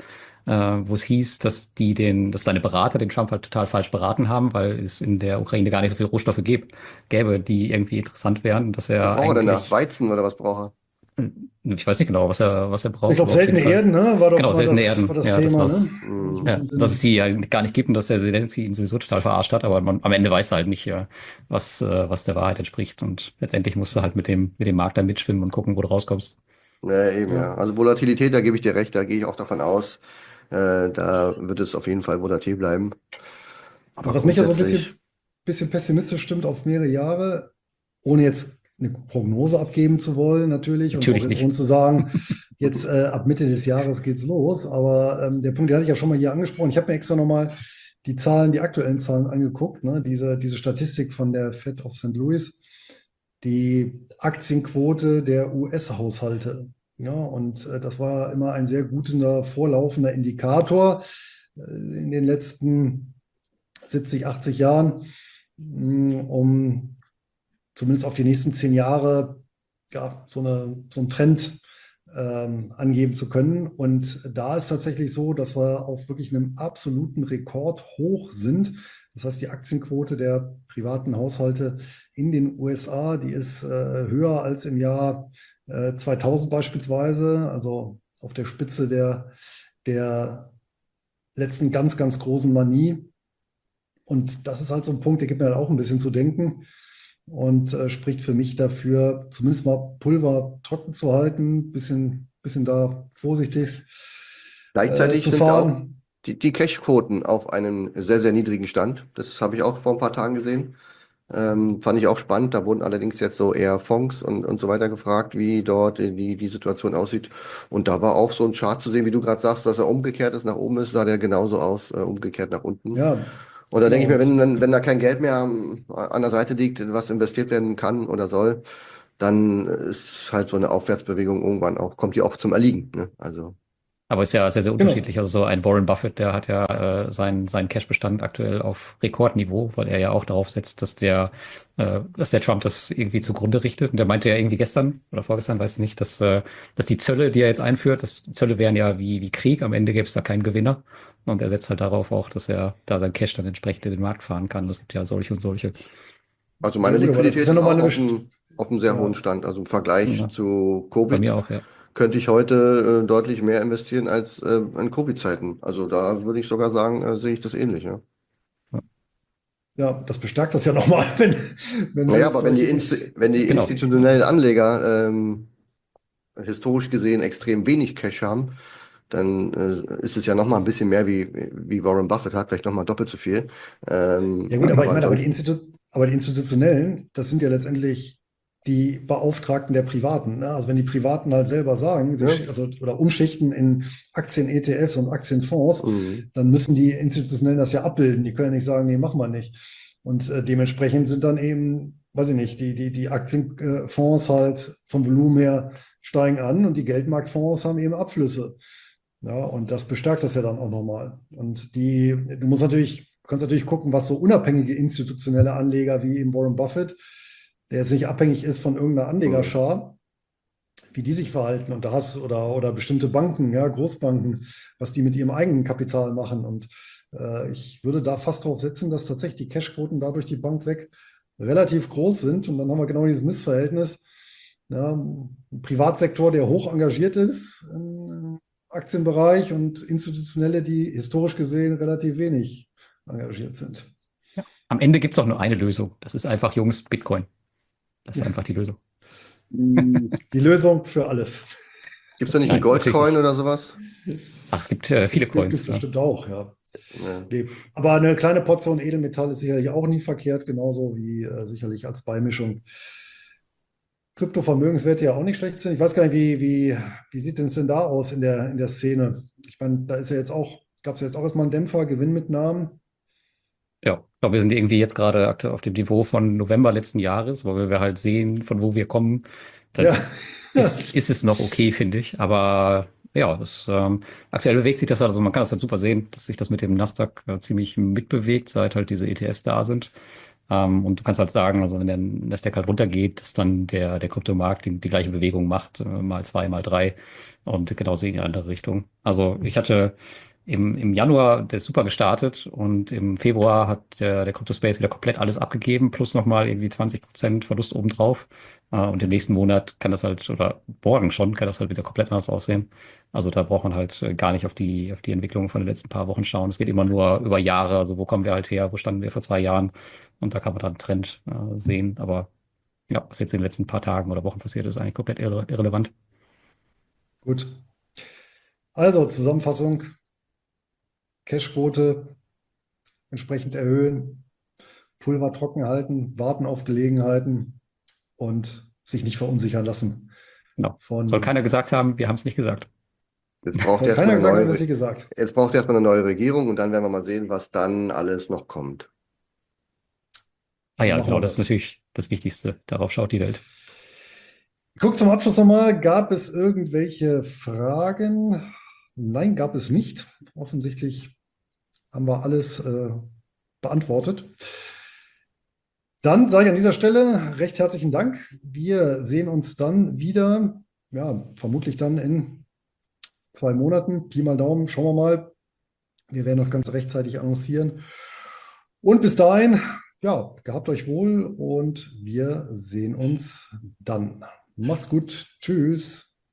wo es hieß, dass seine Berater den Trump halt total falsch beraten haben, weil es in der Ukraine gar nicht so viele Rohstoffe gäbe, die irgendwie interessant wären, dass Was er braucht er denn da? eigentlich, Weizen oder was braucht ich weiß nicht genau, was er Ich braucht, glaube, aber auf jeden seltene Fall. Erden, ne, war Genau, doch seltene war Erden. das Ja, das Thema, ne? war's. er? Wenn ich mich Ja, dass es entsinne. die ja gar nicht gibt und dass der Zelensky ihn sowieso total verarscht hat, aber am Ende weiß er halt nicht, was der Wahrheit entspricht. Und letztendlich musst du halt mit dem Markt da mitschwimmen und gucken, wo du rauskommst. Ja, eben, ja. Ja. Also Volatilität, da gebe ich dir recht, da gehe ich auch davon aus, da wird es auf jeden Fall volatil bleiben. Aber Also was mich ja so ein grundsätzlich, bisschen pessimistisch stimmt auf mehrere Jahre, ohne jetzt eine Prognose abgeben zu wollen, natürlich, und auch Natürlich jetzt nicht. ohne zu sagen, jetzt ab Mitte des Jahres geht's los. Aber der Punkt, den hatte ich ja schon mal hier angesprochen. Ich habe mir extra nochmal die aktuellen Zahlen angeguckt, ne? Diese Statistik von der Fed of St. Louis, die Aktienquote der US-Haushalte. Ja, und das war immer ein sehr guter, vorlaufender Indikator in den letzten 70, 80 Jahren, um zumindest auf die nächsten 10 Jahre ja, so einen Trend angeben zu können. Und da ist tatsächlich so, dass wir auf wirklich einem absoluten Rekord hoch sind. Das heißt, die Aktienquote der privaten Haushalte in den USA, die ist höher als im Jahr 2000 beispielsweise, also auf der Spitze der letzten ganz, ganz großen Manie. Und das ist halt so ein Punkt, der gibt mir halt auch ein bisschen zu denken und spricht für mich dafür, zumindest mal Pulver trocken zu halten, bisschen da vorsichtig gleichzeitig zu sind ja auch fahren. die Cash-Quoten auf einem sehr, sehr niedrigen Stand. Das habe ich auch vor ein paar Tagen gesehen. Fand ich auch spannend. Da wurden allerdings jetzt so eher Fonds und so weiter gefragt, wie dort die Situation aussieht. Und da war auch so ein Chart zu sehen, wie du gerade sagst, dass er umgekehrt ist, nach oben ist, sah der genauso aus, umgekehrt nach unten. Ja, Und da denke ich genau. mir, Und wenn da kein Geld mehr an der Seite liegt, was investiert werden kann oder soll, dann ist halt so eine Aufwärtsbewegung irgendwann auch, kommt die auch zum Erliegen, ne? Also, Aber ist ja sehr, sehr genau. unterschiedlich. Also so ein Warren Buffett, der hat ja seinen Cashbestand aktuell auf Rekordniveau, weil er ja auch darauf setzt, dass der Trump das irgendwie zugrunde richtet. Und der meinte ja irgendwie gestern oder vorgestern, weiß ich nicht, dass die Zölle, die er jetzt einführt, Zölle wären ja wie Krieg. Am Ende gäbe es da keinen Gewinner. Und er setzt halt darauf auch, dass er da sein Cash dann entsprechend in den Markt fahren kann. Es gibt ja solche und solche. also Ja meine gut, aber das ist Liquidität ja ist nochmal auch eine auf einem sehr hohen ja, Stand. Also im Vergleich Ja, zu bei mir Covid auch, ja. könnte ich heute deutlich mehr investieren als in Covid-Zeiten. Also da würde ich sogar sagen, sehe ich das ähnlich, ja. ja, das bestärkt das ja nochmal, wenn Naja, selbst aber wenn solche wenn die Genau. institutionellen Anleger historisch gesehen extrem wenig Cash haben, dann ist es ja nochmal ein bisschen mehr wie Warren Buffett hat, vielleicht nochmal doppelt so viel. Ja gut, aber Aber ich meine, ansonsten, aber die Institutionellen, das sind ja letztendlich die Beauftragten der Privaten. Ne? Also wenn die Privaten halt selber sagen, ja. also oder umschichten in Aktien-ETFs und Aktienfonds, Mhm. dann müssen die Institutionellen das ja abbilden. Die können ja nicht sagen, nee, machen wir nicht. Und dementsprechend sind dann eben, weiß ich nicht, die Aktienfonds halt vom Volumen her steigen an und die Geldmarktfonds haben eben Abflüsse. Ja, und das bestärkt das ja dann auch nochmal. Und du kannst natürlich gucken, was so unabhängige institutionelle Anleger wie eben Warren Buffett, der jetzt nicht abhängig ist von irgendeiner Mhm. Anlegerschar, wie die sich verhalten. Und oder bestimmte Banken, ja, Großbanken, was die mit ihrem eigenen Kapital machen. Und ich würde da fast darauf setzen, dass tatsächlich die Cashquoten da durch die Bank weg relativ groß sind. Und dann haben wir genau dieses Missverhältnis. Ja, ein Privatsektor, der hoch engagiert ist im Aktienbereich und institutionelle, die historisch gesehen relativ wenig engagiert sind. Ja. Am Ende gibt es auch nur eine Lösung. Das ist einfach, Jungs, Bitcoin. Das ist Ja, einfach die Lösung. die Lösung für alles. Gibt es da nicht einen Nein, natürlich Goldcoin nicht. oder sowas? Ach, es gibt viele Gibt es Coins. Ja. bestimmt auch, ja. Ja. Nee. Aber eine kleine Portion Edelmetall ist sicherlich auch nie verkehrt, genauso wie sicherlich als Beimischung. Kryptovermögenswerte ja auch nicht schlecht sind. Ich weiß gar nicht, wie sieht es denn da aus in der Szene? Ich meine, da ist ja jetzt auch, gab es ja jetzt auch erstmal einen Dämpfer, Gewinnmitnahmen. Ja, ich glaube, wir sind irgendwie jetzt gerade aktuell auf dem Niveau von November letzten Jahres, wo wir halt sehen, von wo wir kommen. Ja, Dann ist es noch okay, finde ich. Aber ja, aktuell bewegt sich das halt, also man kann das halt super sehen, dass sich das mit dem Nasdaq ziemlich mitbewegt, seit halt diese ETFs da sind. Und du kannst halt sagen, also wenn der Nasdaq halt runtergeht, dass dann der Kryptomarkt die gleiche Bewegung macht, mal zwei, mal drei und genauso in die andere Richtung. Also ich hatte im Januar der ist super gestartet und im Februar hat der CryptoSpace wieder komplett alles abgegeben, plus nochmal irgendwie 20% Verlust obendrauf. Und im nächsten Monat kann das halt, oder morgen schon, kann das halt wieder komplett anders aussehen. Also da braucht man halt gar nicht auf die Entwicklung von den letzten paar Wochen schauen. Es geht immer nur über Jahre. Also wo kommen wir halt her? Wo standen wir vor 2 Jahren? Und da kann man dann einen Trend sehen. Aber ja, was jetzt in den letzten paar Tagen oder Wochen passiert ist, eigentlich komplett irrelevant. Gut. Also Zusammenfassung, Cashquote entsprechend erhöhen, Pulver trocken halten, warten auf Gelegenheiten und sich nicht verunsichern lassen. Genau. Soll Von, keiner gesagt haben, wir haben es nicht gesagt. Jetzt braucht soll erstmal keiner eine gesagt haben, neue, was ich gesagt. jetzt braucht erstmal eine neue Regierung und dann werden wir mal sehen, was dann alles noch kommt. Ah So ja, machen genau, wir das ist das. natürlich das Wichtigste. Darauf schaut die Welt. Ich gucke zum Abschluss nochmal, gab es irgendwelche Fragen? Nein, gab es nicht. Offensichtlich haben wir alles beantwortet. Dann sage ich an dieser Stelle recht herzlichen Dank. Wir sehen uns dann wieder, ja, vermutlich dann in 2 Monaten. Pi mal Daumen, schauen wir mal. Wir werden das Ganze rechtzeitig annoncieren. Und bis dahin, ja, gehabt euch wohl und wir sehen uns dann. Macht's gut. Tschüss.